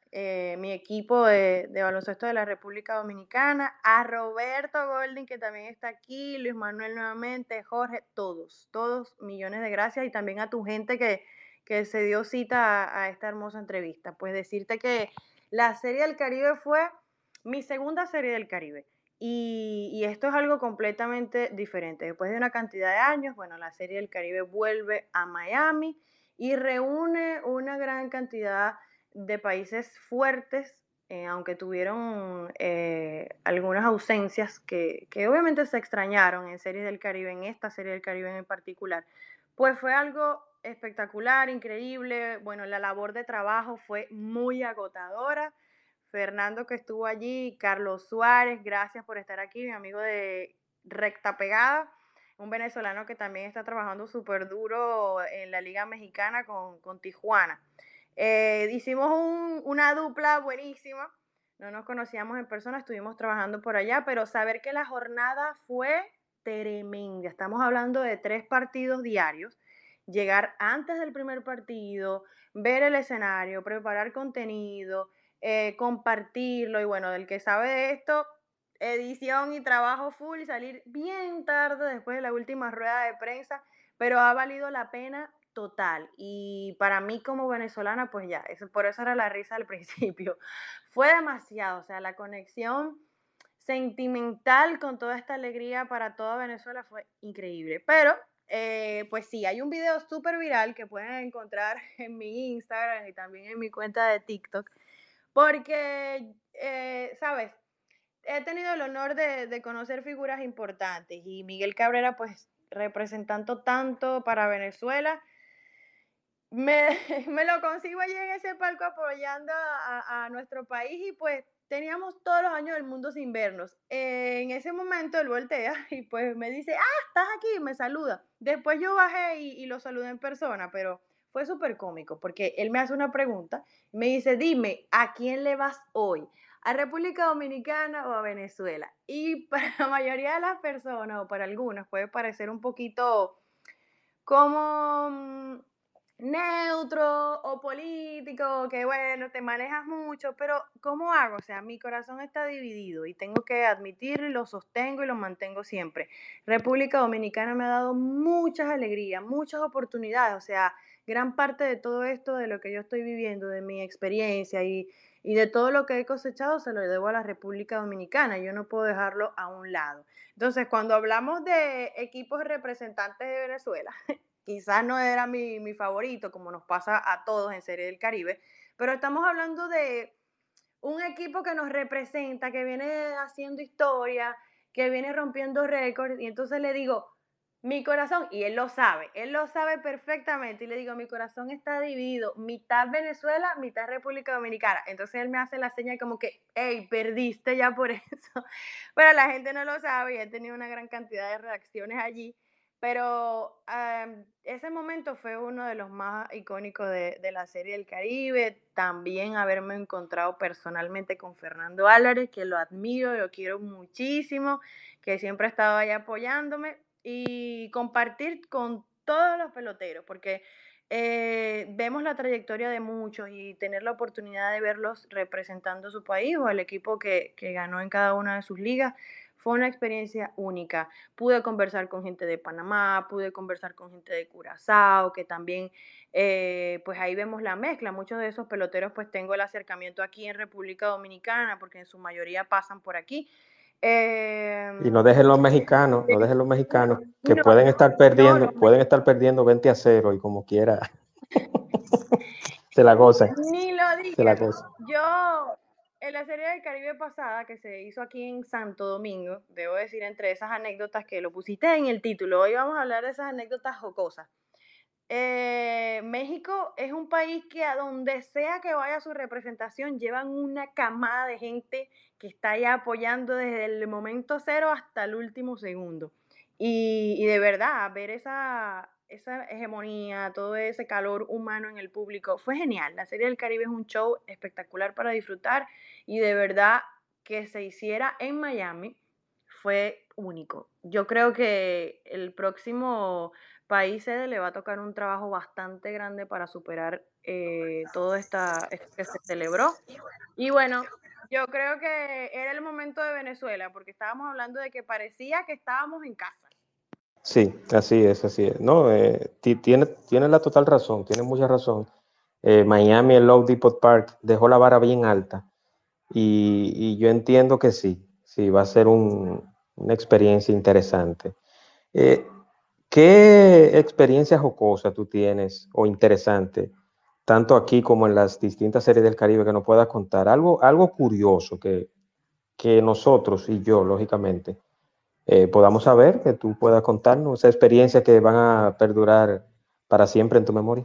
mi equipo de baloncesto de la República Dominicana, a Roberto Golding, que también está aquí, Luis Manuel nuevamente, Jorge, todos, millones de gracias, y también a tu gente que se dio cita a esta hermosa entrevista. Pues decirte que la Serie del Caribe fue mi segunda Serie del Caribe. Y esto es algo completamente diferente. Después de una cantidad de años, bueno, la Serie del Caribe vuelve a Miami y reúne una gran cantidad de países fuertes, aunque tuvieron algunas ausencias que obviamente se extrañaron en Series del Caribe, en esta Serie del Caribe en particular. Pues fue algo espectacular, increíble. Bueno, la labor de trabajo fue muy agotadora. Fernando, que estuvo allí, Carlos Suárez, gracias por estar aquí, mi amigo de Recta Pegada, un venezolano que también está trabajando súper duro en la Liga Mexicana con Tijuana. Hicimos una dupla buenísima, no nos conocíamos en persona, estuvimos trabajando por allá, pero saber que la jornada fue tremenda. Estamos hablando de 3 partidos diarios, llegar antes del primer partido, ver el escenario, preparar contenido, compartirlo, y bueno, del que sabe de esto, edición y trabajo full, y salir bien tarde después de la última rueda de prensa, pero ha valido la pena total. Y para mí como venezolana, pues ya, por eso era la risa al principio. Fue demasiado, o sea, la conexión sentimental con toda esta alegría para toda Venezuela fue increíble. Pero, pues sí, hay un video súper viral que pueden encontrar en mi Instagram y también en mi cuenta de TikTok, porque, ¿sabes? He tenido el honor de conocer figuras importantes, y Miguel Cabrera, pues, representando tanto para Venezuela, me, me lo consigo allí en ese palco apoyando a nuestro país, y pues teníamos todos los años del mundo sin vernos. En ese momento él voltea y pues me dice, estás aquí, me saluda. Después yo bajé y lo saludé en persona, pero fue súper cómico porque él me hace una pregunta, me dice, dime, ¿a quién le vas hoy? ¿A República Dominicana o a Venezuela? Y para la mayoría de las personas, o para algunas, puede parecer un poquito como neutro o político, que bueno, te manejas mucho, pero ¿cómo hago? O sea, mi corazón está dividido y tengo que admitirlo, y lo sostengo y lo mantengo siempre. República Dominicana me ha dado muchas alegrías, muchas oportunidades, o sea, gran parte de todo esto, de lo que yo estoy viviendo, de mi experiencia y de todo lo que he cosechado, se lo debo a la República Dominicana. Yo no puedo dejarlo a un lado. Entonces, cuando hablamos de equipos representantes de Venezuela, quizás no era mi favorito, como nos pasa a todos en Serie del Caribe, pero estamos hablando de un equipo que nos representa, que viene haciendo historia, que viene rompiendo récords, y entonces le digo, mi corazón, y él lo sabe perfectamente, y le digo, mi corazón está dividido, mitad Venezuela, mitad República Dominicana. Entonces él me hace la señal como que, hey, perdiste ya por eso. Pero la gente no lo sabe, y he tenido una gran cantidad de reacciones allí. Pero ese momento fue uno de los más icónicos de la Serie del Caribe. También haberme encontrado personalmente con Fernando Álvarez, que lo admiro, lo quiero muchísimo, que siempre ha estado ahí apoyándome, y compartir con todos los peloteros, porque vemos la trayectoria de muchos, y tener la oportunidad de verlos representando su país o al equipo que ganó en cada una de sus ligas fue una experiencia única. Pude conversar con gente de Panamá, pude conversar con gente de Curazao, que también, pues ahí vemos la mezcla. Muchos de esos peloteros, pues tengo el acercamiento aquí en República Dominicana, porque en su mayoría pasan por aquí. Y no dejen los mexicanos, que No, pueden estar no, perdiendo, pueden estar perdiendo 20-0 y como quiera se la gozan. ni lo Se la digas. gozan. Yo, en la Serie del Caribe pasada, que se hizo aquí en Santo Domingo, debo decir, entre esas anécdotas que lo pusiste en el título, hoy vamos a hablar de esas anécdotas jocosas. México es un país que a donde sea que vaya su representación, llevan una camada de gente que está ahí apoyando desde el momento cero hasta el último segundo. Y de verdad, ver esa hegemonía, todo ese calor humano en el público, fue genial. La Serie del Caribe es un show espectacular para disfrutar, y de verdad que se hiciera en Miami fue único. Yo creo que el próximo país sede le va a tocar un trabajo bastante grande para superar todo esto que se celebró. Y bueno, yo creo que era el momento de Venezuela, porque estábamos hablando de que parecía que estábamos en casa. Sí, así es, así es. No, tiene la total razón, tiene mucha razón. Miami, el Low Depot Park, dejó la vara bien alta y yo entiendo que sí, sí, va a ser una experiencia interesante. Eh, ¿Qué experiencia jocosa tú tienes o interesante, tanto aquí como en las distintas series del Caribe, que nos puedas contar? Algo curioso que nosotros y yo, lógicamente, podamos saber, que tú puedas contarnos esa experiencia que van a perdurar para siempre en tu memoria.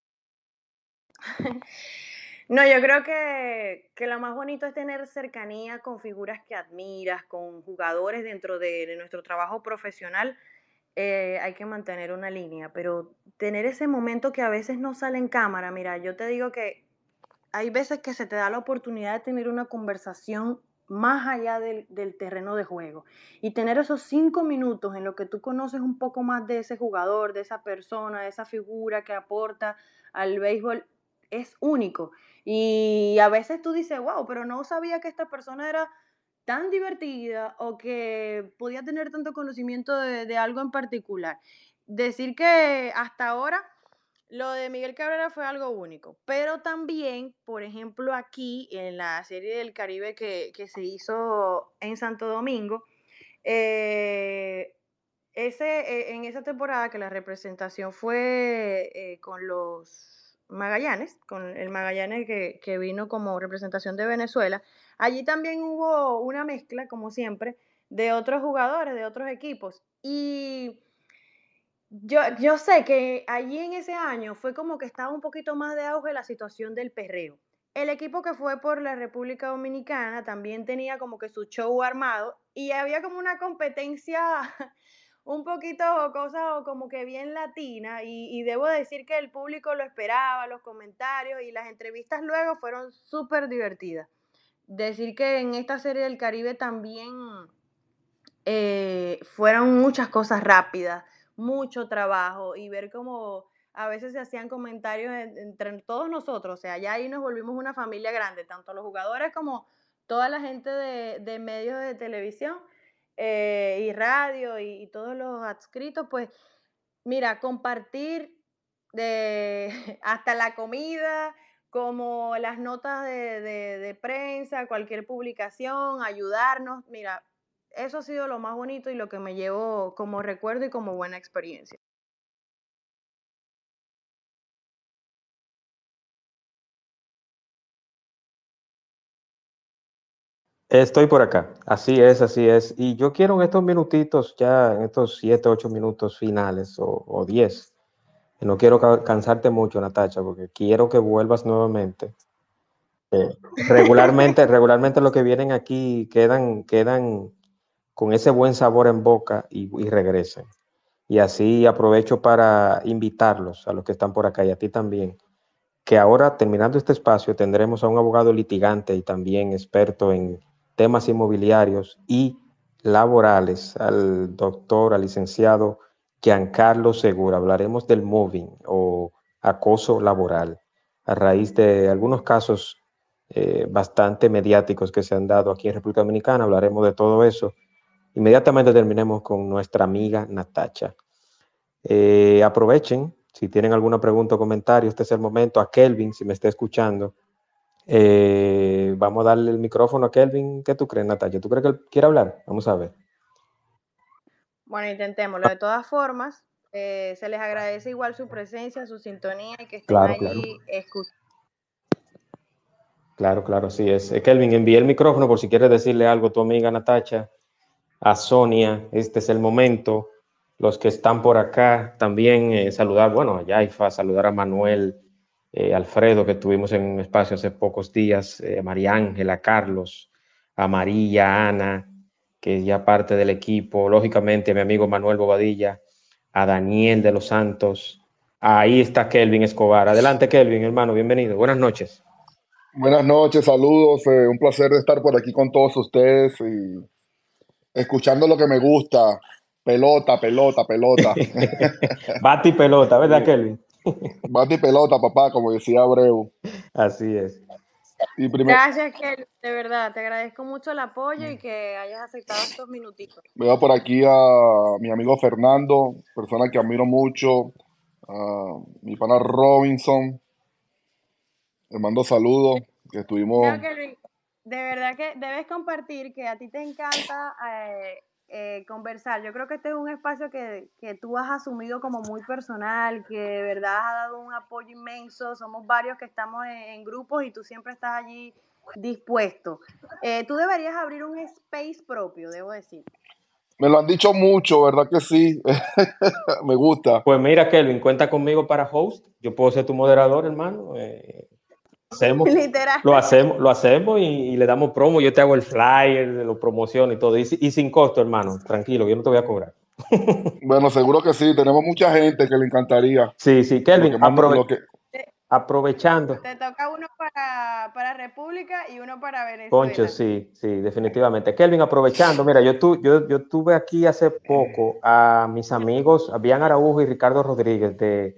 No, yo creo que lo más bonito es tener cercanía con figuras que admiras, con jugadores dentro de nuestro trabajo profesional. Hay que mantener una línea, pero tener ese momento que a veces no sale en cámara. Mira, yo te digo que hay veces que se te da la oportunidad de tener una conversación más allá del terreno de juego y tener esos 5 minutos en los que tú conoces un poco más de ese jugador, de esa persona, de esa figura que aporta al béisbol, es único. Y a veces tú dices, wow, pero no sabía que esta persona era tan divertida o que podía tener tanto conocimiento de algo en particular. Decir que hasta ahora lo de Miguel Cabrera fue algo único, pero también, por ejemplo, aquí en la serie del Caribe que se hizo en Santo Domingo, eh, en esa temporada que la representación fue con los Magallanes, con el Magallanes que vino como representación de Venezuela, allí también hubo una mezcla, como siempre, de otros jugadores, de otros equipos. Y yo sé que allí en ese año fue como que estaba un poquito más de auge la situación del perreo. El equipo que fue por la República Dominicana también tenía como que su show armado y había como una competencia un poquito jocosa o como que bien latina y debo decir que el público lo esperaba, los comentarios y las entrevistas luego fueron súper divertidas. Decir que en esta serie del Caribe también fueron muchas cosas rápidas, mucho trabajo y ver cómo a veces se hacían comentarios entre todos nosotros, o sea, ya ahí nos volvimos una familia grande, tanto los jugadores como toda la gente de medios de televisión y radio y todos los adscritos, pues mira, compartir hasta la comida, como las notas de prensa, cualquier publicación, ayudarnos. Mira, eso ha sido lo más bonito y lo que me llevo como recuerdo y como buena experiencia. Estoy por acá, así es, así es. Y yo quiero en estos minutitos, ya en estos 7, 8 minutos finales o 10, no quiero cansarte mucho, Natacha, porque quiero que vuelvas nuevamente. Regularmente los que vienen aquí quedan con ese buen sabor en boca y regresen. Y así aprovecho para invitarlos a los que están por acá y a ti también, que ahora, terminando este espacio, tendremos a un abogado litigante y también experto en temas inmobiliarios y laborales, al licenciado Giancarlo Segura. Hablaremos del mobbing o acoso laboral a raíz de algunos casos bastante mediáticos que se han dado aquí en República Dominicana. Hablaremos de todo eso. Inmediatamente terminemos con nuestra amiga Natacha. Aprovechen, si tienen alguna pregunta o comentario, este es el momento. A Kelvin, si me está escuchando, vamos a darle el micrófono a Kelvin. ¿Qué tú crees, Natalia? ¿Tú crees que él quiere hablar? Vamos a ver. Bueno, intentémoslo. De todas formas, se les agradece igual su presencia, su sintonía y que estén Claro, claro. allí escuchando. Claro, sí es. Kelvin, envíe el micrófono por si quieres decirle algo a tu amiga Natacha, a Sonia. Este es el momento. Los que están por acá también saludar, bueno, a Yaifa, saludar a Manuel, Alfredo, que tuvimos en un espacio hace pocos días, María Ángela, Carlos, a María, Ana, que es ya parte del equipo, lógicamente a mi amigo Manuel Bobadilla, a Daniel de los Santos. Ahí está Kelvin Escobar. Adelante, Kelvin, hermano, bienvenido. Buenas noches. Buenas noches, saludos. Un placer de estar por aquí con todos ustedes y escuchando lo que me gusta. pelota, pelota, pelota. Bate y pelota, ¿verdad, Kelvin? Bate y pelota, papá, como decía Abreu. Así es. Y Gracias, Kelly, de verdad, te agradezco mucho el apoyo y que hayas aceptado estos minutitos. veo por aquí a mi amigo Fernando, persona que admiro mucho, a mi pana Robinson, le mando saludos, que No, estuvimos. Kelly, de verdad que debes compartir que a ti te encanta conversar. Yo creo que este es un espacio que tú has asumido como muy personal, que de verdad has dado un apoyo inmenso. Somos varios que estamos en grupos y tú siempre estás allí dispuesto. Tú deberías abrir un space propio, debo decir. Me lo han dicho mucho, ¿verdad que sí? Me gusta. Pues mira, Kelvin, cuenta conmigo para host. Yo puedo ser tu moderador, hermano. Literal. Lo hacemos y le damos promo. Yo te hago el flyer, lo promociono y todo. Y sin costo, hermano. Tranquilo, yo no te voy a cobrar. Bueno, seguro que sí, tenemos mucha gente que le encantaría. Sí, Lo Kelvin, que más me- lo que, aprovechando. Te toca uno para República y uno para Concho, Venezuela. sí, definitivamente. Kelvin, aprovechando, mira, yo tuve aquí hace poco a mis amigos, a Bian Araujo y Ricardo Rodríguez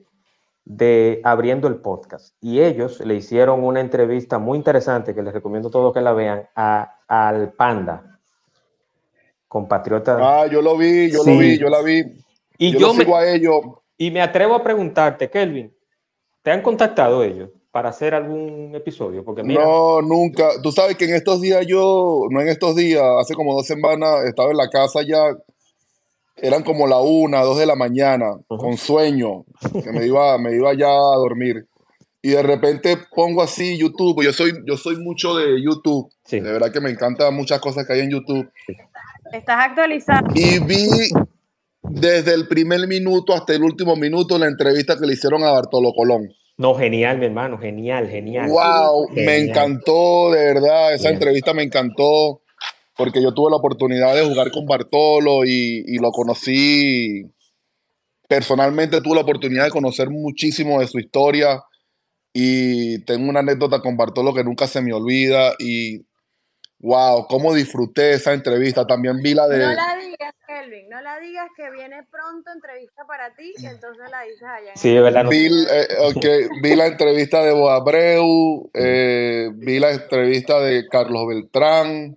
de Abriendo el Podcast. Y ellos le hicieron una entrevista muy interesante, que les recomiendo a todos que la vean, al Panda, compatriota. yo lo vi, Sí. yo la vi. Y Yo lo sigo a ellos. Y me atrevo a preguntarte, Kelvin, ¿te han contactado ellos para hacer algún episodio? Porque mira, No, nunca. Tú sabes que en estos días no en estos días, hace como 2 semanas estaba en la casa ya, eran como la 1, 2 de la mañana, con sueño, que me iba ya a dormir. Y de repente pongo así YouTube, yo soy mucho de YouTube, sí. de verdad que me encantan muchas cosas que hay en YouTube. Estás actualizado. Y vi desde el primer minuto hasta el último minuto la entrevista que le hicieron a Bartolo Colón. No, genial, mi hermano, genial. Wow, me Genial. encantó, de verdad, esa Bien. entrevista me encantó, porque yo tuve la oportunidad de jugar con Bartolo y lo conocí personalmente, tuve la oportunidad de conocer muchísimo de su historia y tengo una anécdota con Bartolo que nunca se me olvida y wow, cómo disfruté esa entrevista. También vi la No de... la digas, Kelvin, no la digas que viene pronto entrevista para ti y entonces la dices allá en Sí, el es verdad. Vi la entrevista de Boabreu, vi la entrevista de Carlos Beltrán,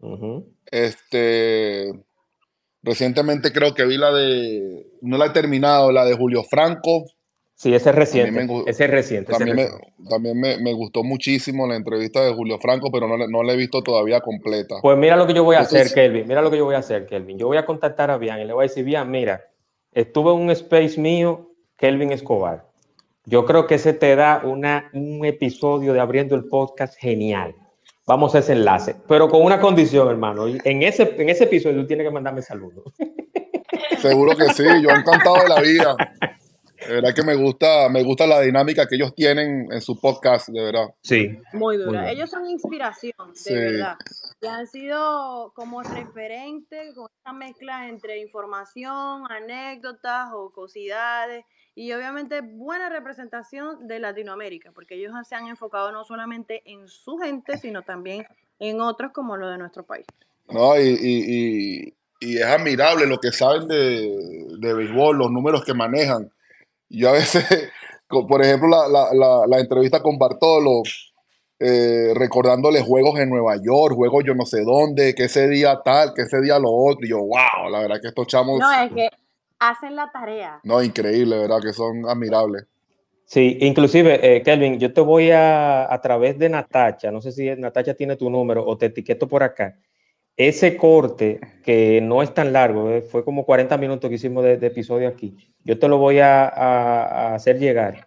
recientemente creo que vi no la he terminado, la de Julio Franco. Sí, ese es reciente. También me gustó muchísimo la entrevista de Julio Franco, pero no la he visto todavía completa. Pues mira lo que yo voy a hacer, Kelvin. Mira lo que yo voy a hacer, Kelvin. Yo voy a contactar a Bian y le voy a decir, Bian, mira, estuve en un space mío, Kelvin Escobar. Yo creo que ese te da un episodio de Abriendo el Podcast genial. Vamos a ese enlace, pero con una condición, hermano. En ese episodio tú tienes que mandarme saludos. Seguro que sí, yo encantado de la vida. De verdad que me gusta la dinámica que ellos tienen en su podcast, de verdad. Sí. Muy dura. Ellos son inspiración, Sí. de verdad. Y han sido como referentes con esta mezcla entre información, anécdotas, jocosidades y obviamente buena representación de Latinoamérica, porque ellos se han enfocado no solamente en su gente, sino también en otros como lo de nuestro país. No, y es admirable lo que saben de béisbol, los números que manejan. Yo a veces, por ejemplo, la entrevista con Bartolo, recordándole juegos en Nueva York, juegos yo no sé dónde, que ese día tal, que ese día lo otro. Y yo, wow, la verdad que estos chamos... No, es que hacen la tarea. No, increíble, verdad que son admirables. Sí, inclusive, Kelvin, yo te voy a través de Natacha, no sé si Natacha tiene tu número o te etiqueto por acá. Ese corte, que no es tan largo, fue como 40 minutos que hicimos de episodio aquí, yo te lo voy a hacer llegar.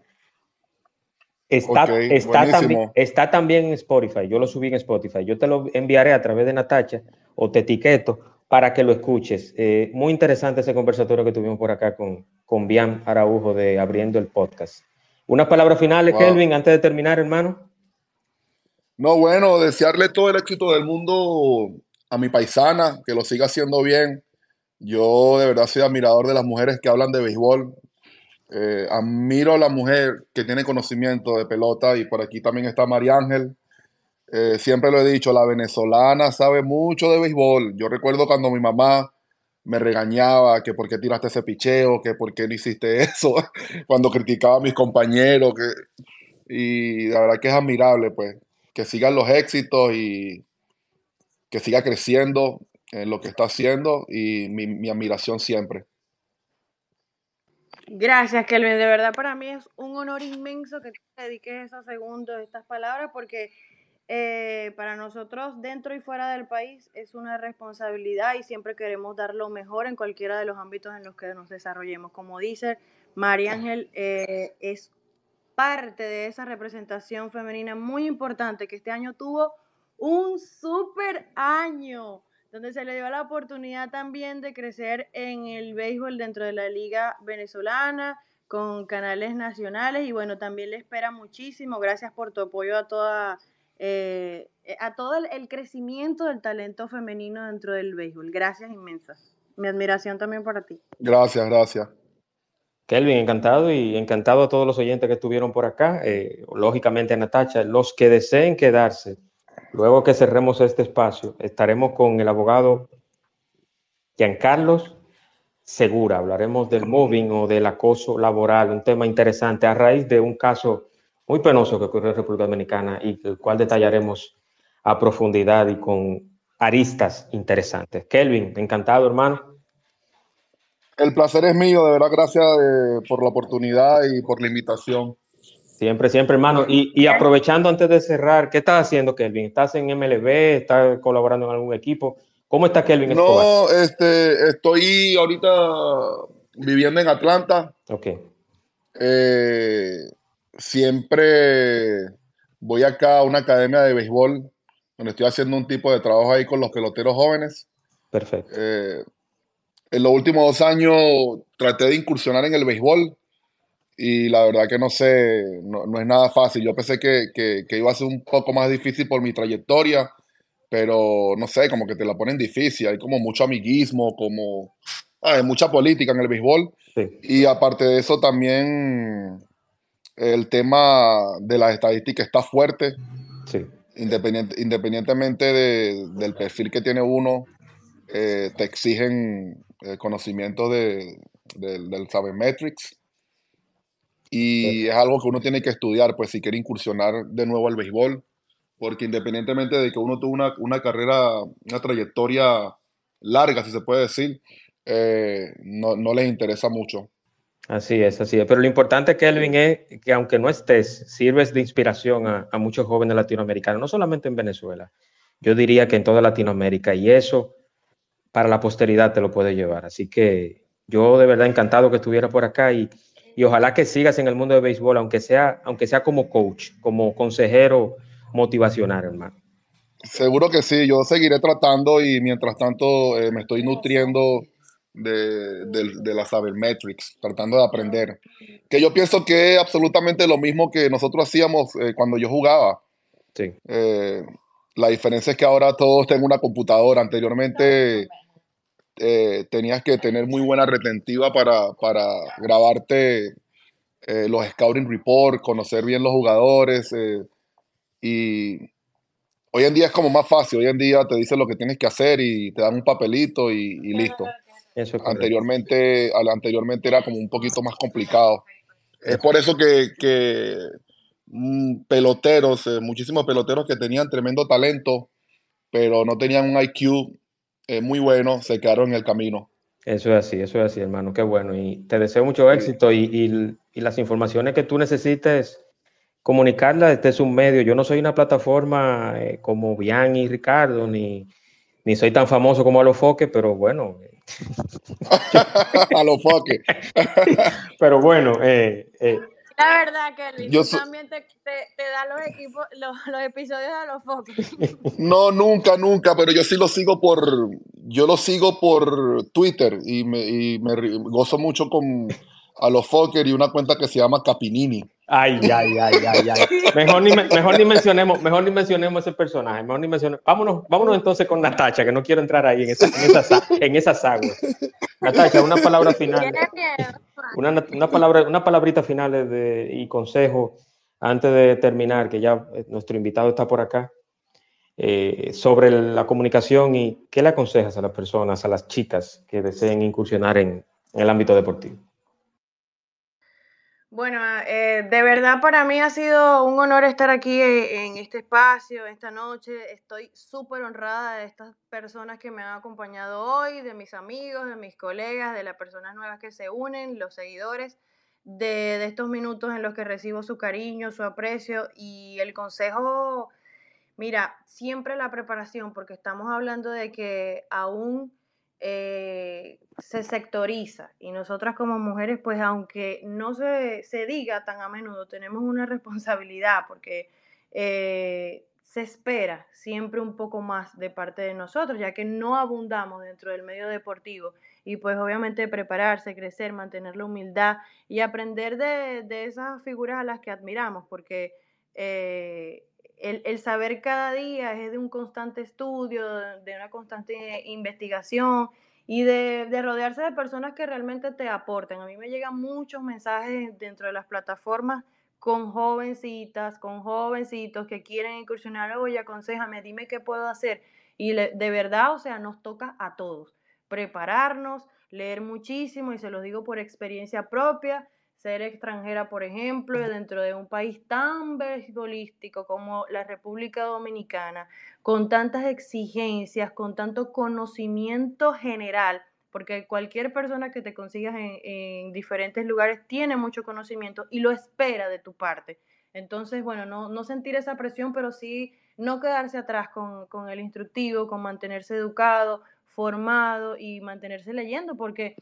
Está también en Spotify, yo lo subí en Spotify, yo te lo enviaré a través de Natacha o te etiqueto para que lo escuches. Muy interesante ese conversatorio que tuvimos por acá con Bian Araujo de Abriendo el Podcast. Unas palabras finales, wow. Kelvin, antes de terminar, hermano. No, bueno, desearle todo el éxito del mundo a mi paisana, que lo siga haciendo bien. Yo de verdad soy admirador de las mujeres que hablan de béisbol. Admiro a la mujer que tiene conocimiento de pelota y por aquí también está María Ángel. Siempre lo he dicho, la venezolana sabe mucho de béisbol. Yo recuerdo cuando mi mamá me regañaba, que por qué tiraste ese picheo, que por qué no hiciste eso, cuando criticaba a mis compañeros, y la verdad que es admirable, pues, que sigan los éxitos y que siga creciendo en lo que está haciendo y mi admiración siempre. Gracias, Kelvin. De verdad, para mí es un honor inmenso que te dediques esos segundos a estas palabras, porque para nosotros, dentro y fuera del país, es una responsabilidad y siempre queremos dar lo mejor en cualquiera de los ámbitos en los que nos desarrollemos. Como dice María Ángel, es parte de esa representación femenina muy importante que este año tuvo un super año, donde se le dio la oportunidad también de crecer en el béisbol dentro de la liga venezolana, con canales nacionales, y bueno, también le espera muchísimo. Gracias por tu apoyo a todo el crecimiento del talento femenino dentro del béisbol. Gracias inmensas. Mi admiración también para ti. Gracias, gracias. Kelvin, encantado, y encantado a todos los oyentes que estuvieron por acá, lógicamente a Natacha, los que deseen quedarse. Luego que cerremos este espacio, estaremos con el abogado Giancarlos Segura. Hablaremos del mobbing o del acoso laboral, un tema interesante a raíz de un caso muy penoso que ocurrió en República Dominicana y el cual detallaremos a profundidad y con aristas interesantes. Kelvin, encantado, hermano. El placer es mío, de verdad, gracias por la oportunidad y por la invitación. Siempre, siempre, hermano. Y aprovechando antes de cerrar, ¿qué estás haciendo, Kelvin? ¿Estás en MLB? ¿Estás colaborando en algún equipo? ¿Cómo está Kelvin Escobar? No, estoy ahorita viviendo en Atlanta. Ok, Siempre voy acá a una academia de béisbol donde estoy haciendo un tipo de trabajo ahí con los peloteros jóvenes. perfecto. En los últimos 2 años traté de incursionar en el béisbol y la verdad que no sé, no es nada fácil. Yo pensé que iba a ser un poco más difícil por mi trayectoria, pero no sé, como que te la ponen difícil. Hay como mucho amiguismo, hay mucha política en el béisbol. Sí, Y aparte de eso también el tema de las estadísticas está fuerte, sí. independientemente del perfil que tiene uno, te exigen conocimiento del Sabermetrics y es algo que uno tiene que estudiar, pues si quiere incursionar de nuevo al béisbol, porque independientemente de que uno tuvo una carrera, una trayectoria larga, si se puede decir, no les interesa mucho. Así es, así es. Pero lo importante, Kelvin, es que aunque no estés, sirves de inspiración a muchos jóvenes latinoamericanos, no solamente en Venezuela, yo diría que en toda Latinoamérica, y eso para la posteridad te lo puede llevar. Así que yo de verdad encantado que estuviera por acá y ojalá que sigas en el mundo del béisbol, aunque sea como coach, como consejero motivacional, hermano. Seguro que sí, yo seguiré tratando y mientras tanto me estoy nutriendo de la Sabermetrics, tratando de aprender. Que yo pienso que es absolutamente lo mismo que nosotros hacíamos cuando yo jugaba. Sí, Eh, la diferencia es que ahora todos tengo una computadora. Anteriormente tenías que tener muy buena retentiva para grabarte los scouting reports, conocer bien los jugadores y hoy en día es como más fácil. Hoy en día te dicen lo que tienes que hacer y te dan un papelito y listo. eso es correcto. Anteriormente era como un poquito más complicado. Es por eso que peloteros, muchísimos peloteros que tenían tremendo talento, pero no tenían un IQ muy bueno, se quedaron en el camino. Eso es así, hermano, qué bueno. Y te deseo mucho Sí. éxito y las informaciones que tú necesites comunicarlas, este es un medio. Yo no soy una plataforma como Bian y Ricardo, ni soy tan famoso como Alofoque, pero bueno. A los foques. Pero bueno, La verdad, Kelvin, Yo tú so- también te das los episodios a los focos. no, nunca, pero yo lo sigo por Twitter y me gozo mucho con a los Fokker y una cuenta que se llama Capinini. ay. Mejor ni mencionemos ese personaje. Vámonos entonces con Natacha, que no quiero entrar ahí en esas aguas. Natacha, una palabra final, una palabrita final y consejo antes de terminar, que ya nuestro invitado está por acá. sobre la comunicación y qué le aconsejas a las personas, a las chicas que deseen incursionar en el ámbito deportivo. Bueno, de verdad para mí ha sido un honor estar aquí en este espacio, esta noche. Estoy súper honrada de estas personas que me han acompañado hoy, de mis amigos, de mis colegas, de las personas nuevas que se unen, los seguidores, de estos minutos en los que recibo su cariño, su aprecio y el consejo. Mira, siempre la preparación, porque estamos hablando de que aún se sectoriza y nosotras como mujeres, pues aunque no se diga tan a menudo, tenemos una responsabilidad porque se espera siempre un poco más de parte de nosotros, ya que no abundamos dentro del medio deportivo y pues obviamente prepararse, crecer, mantener la humildad y aprender de esas figuras a las que admiramos, porque el saber cada día es de un constante estudio, de una constante investigación y de rodearse de personas que realmente te aporten. A mí me llegan muchos mensajes dentro de las plataformas con jovencitas, con jovencitos que quieren incursionar, oye, aconséjame, dime qué puedo hacer. Y de verdad, o sea, nos toca a todos prepararnos, leer muchísimo, y se los digo por experiencia propia, ser extranjera, por ejemplo, dentro de un país tan beisbolístico como la República Dominicana, con tantas exigencias, con tanto conocimiento general, porque cualquier persona que te consigas en diferentes lugares tiene mucho conocimiento y lo espera de tu parte. Entonces, bueno, no sentir esa presión, pero sí no quedarse atrás con el instructivo, con mantenerse educado, formado y mantenerse leyendo, porque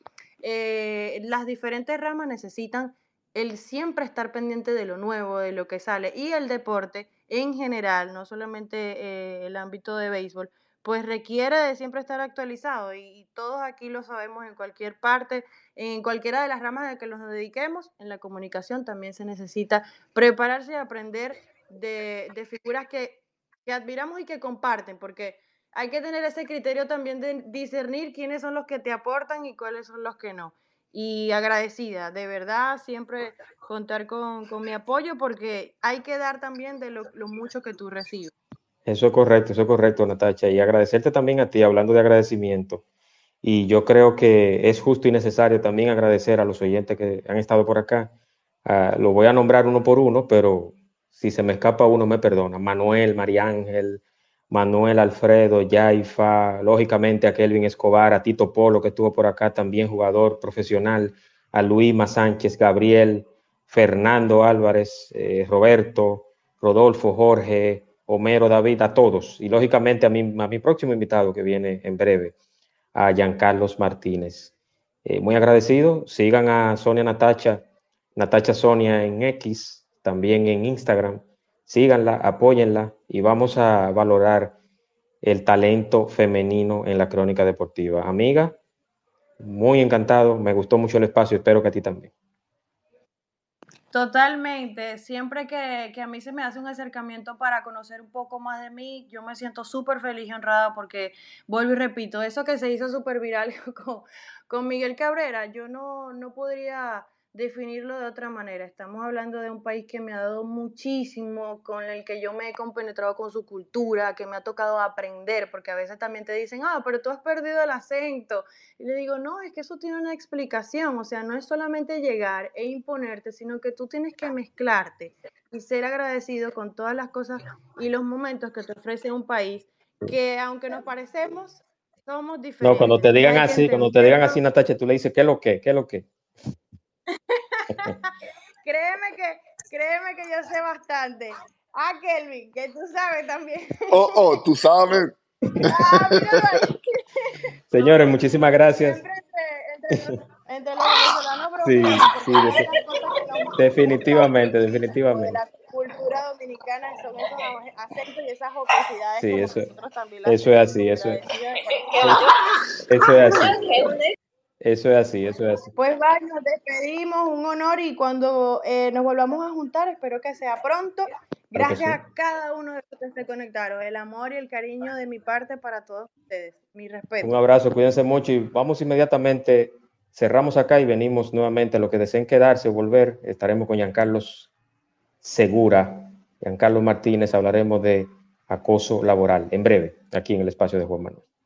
las diferentes ramas necesitan el siempre estar pendiente de lo nuevo, de lo que sale, y el deporte en general, no solamente el ámbito de béisbol, pues requiere de siempre estar actualizado y todos aquí lo sabemos en cualquier parte, en cualquiera de las ramas de que nos dediquemos, en la comunicación también se necesita prepararse y aprender de figuras que admiramos y que comparten, porque hay que tener ese criterio también de discernir quiénes son los que te aportan y cuáles son los que no. Y agradecida, de verdad, siempre contar con mi apoyo porque hay que dar también de lo mucho que tú recibes. Eso es correcto, Natacha. Y agradecerte también a ti, hablando de agradecimiento. Y yo creo que es justo y necesario también agradecer a los oyentes que han estado por acá. Lo voy a nombrar uno por uno, pero si se me escapa uno, me perdona. Manuel, María Ángel, Manuel Alfredo, Yaifa, lógicamente a Kelvin Escobar, a Tito Polo, que estuvo por acá también, jugador profesional, a Luisma Sánchez, Gabriel, Fernando Álvarez, Roberto, Rodolfo, Jorge, Homero, David, a todos. Y lógicamente a mi próximo invitado que viene en breve, a Giancarlos Martínez. Muy agradecido. Sigan a Sonia Natacha, Natacha Sonia en X, también en Instagram. Síganla, apóyenla y vamos a valorar el talento femenino en la crónica deportiva. Amiga, muy encantado, me gustó mucho el espacio, espero que a ti también. Totalmente, siempre que a mí se me hace un acercamiento para conocer un poco más de mí, yo me siento súper feliz y honrada porque, vuelvo y repito, eso que se hizo súper viral con Miguel Cabrera, yo no podría definirlo de otra manera. Estamos hablando de un país que me ha dado muchísimo, con el que yo me he compenetrado con su cultura, que me ha tocado aprender, porque a veces también te dicen, pero tú has perdido el acento. Y le digo, no, es que eso tiene una explicación, o sea, no es solamente llegar e imponerte, sino que tú tienes que mezclarte y ser agradecido con todas las cosas y los momentos que te ofrece un país que, aunque nos parecemos, somos No, cuando diferentes te y digan hay que así, cuando te digan entenderlo. así, Natacha, tú le dices, ¿qué es lo que? ¿Qué es lo que? Créeme que yo sé bastante. Kelvin, que tú sabes también. Tú sabes. Míralo ahí. Señores, muchísimas gracias. Siempre entre los venezolanos Sí, bromeamos, sí, porque una de las cosas que nos gusta definitivamente, muchísimo de definitivamente. la cultura dominicana son esos acentos y esas jocosidades, Sí, como eso nosotros también las es tenemos. así, Agradecida de eso es así. Eso es así, eso es así. Pues va, nos despedimos, un honor, y cuando nos volvamos a juntar, espero que sea pronto. Claro que Gracias sí. a cada uno de los que se conectaron. El amor y el cariño de mi parte para todos ustedes. Mi respeto. Un abrazo, cuídense mucho y vamos inmediatamente, cerramos acá y venimos nuevamente. Lo que deseen quedarse o volver, estaremos con Giancarlos Segura, Giancarlos Martínez, hablaremos de acoso laboral, en breve, aquí en el espacio de Juan Manuel.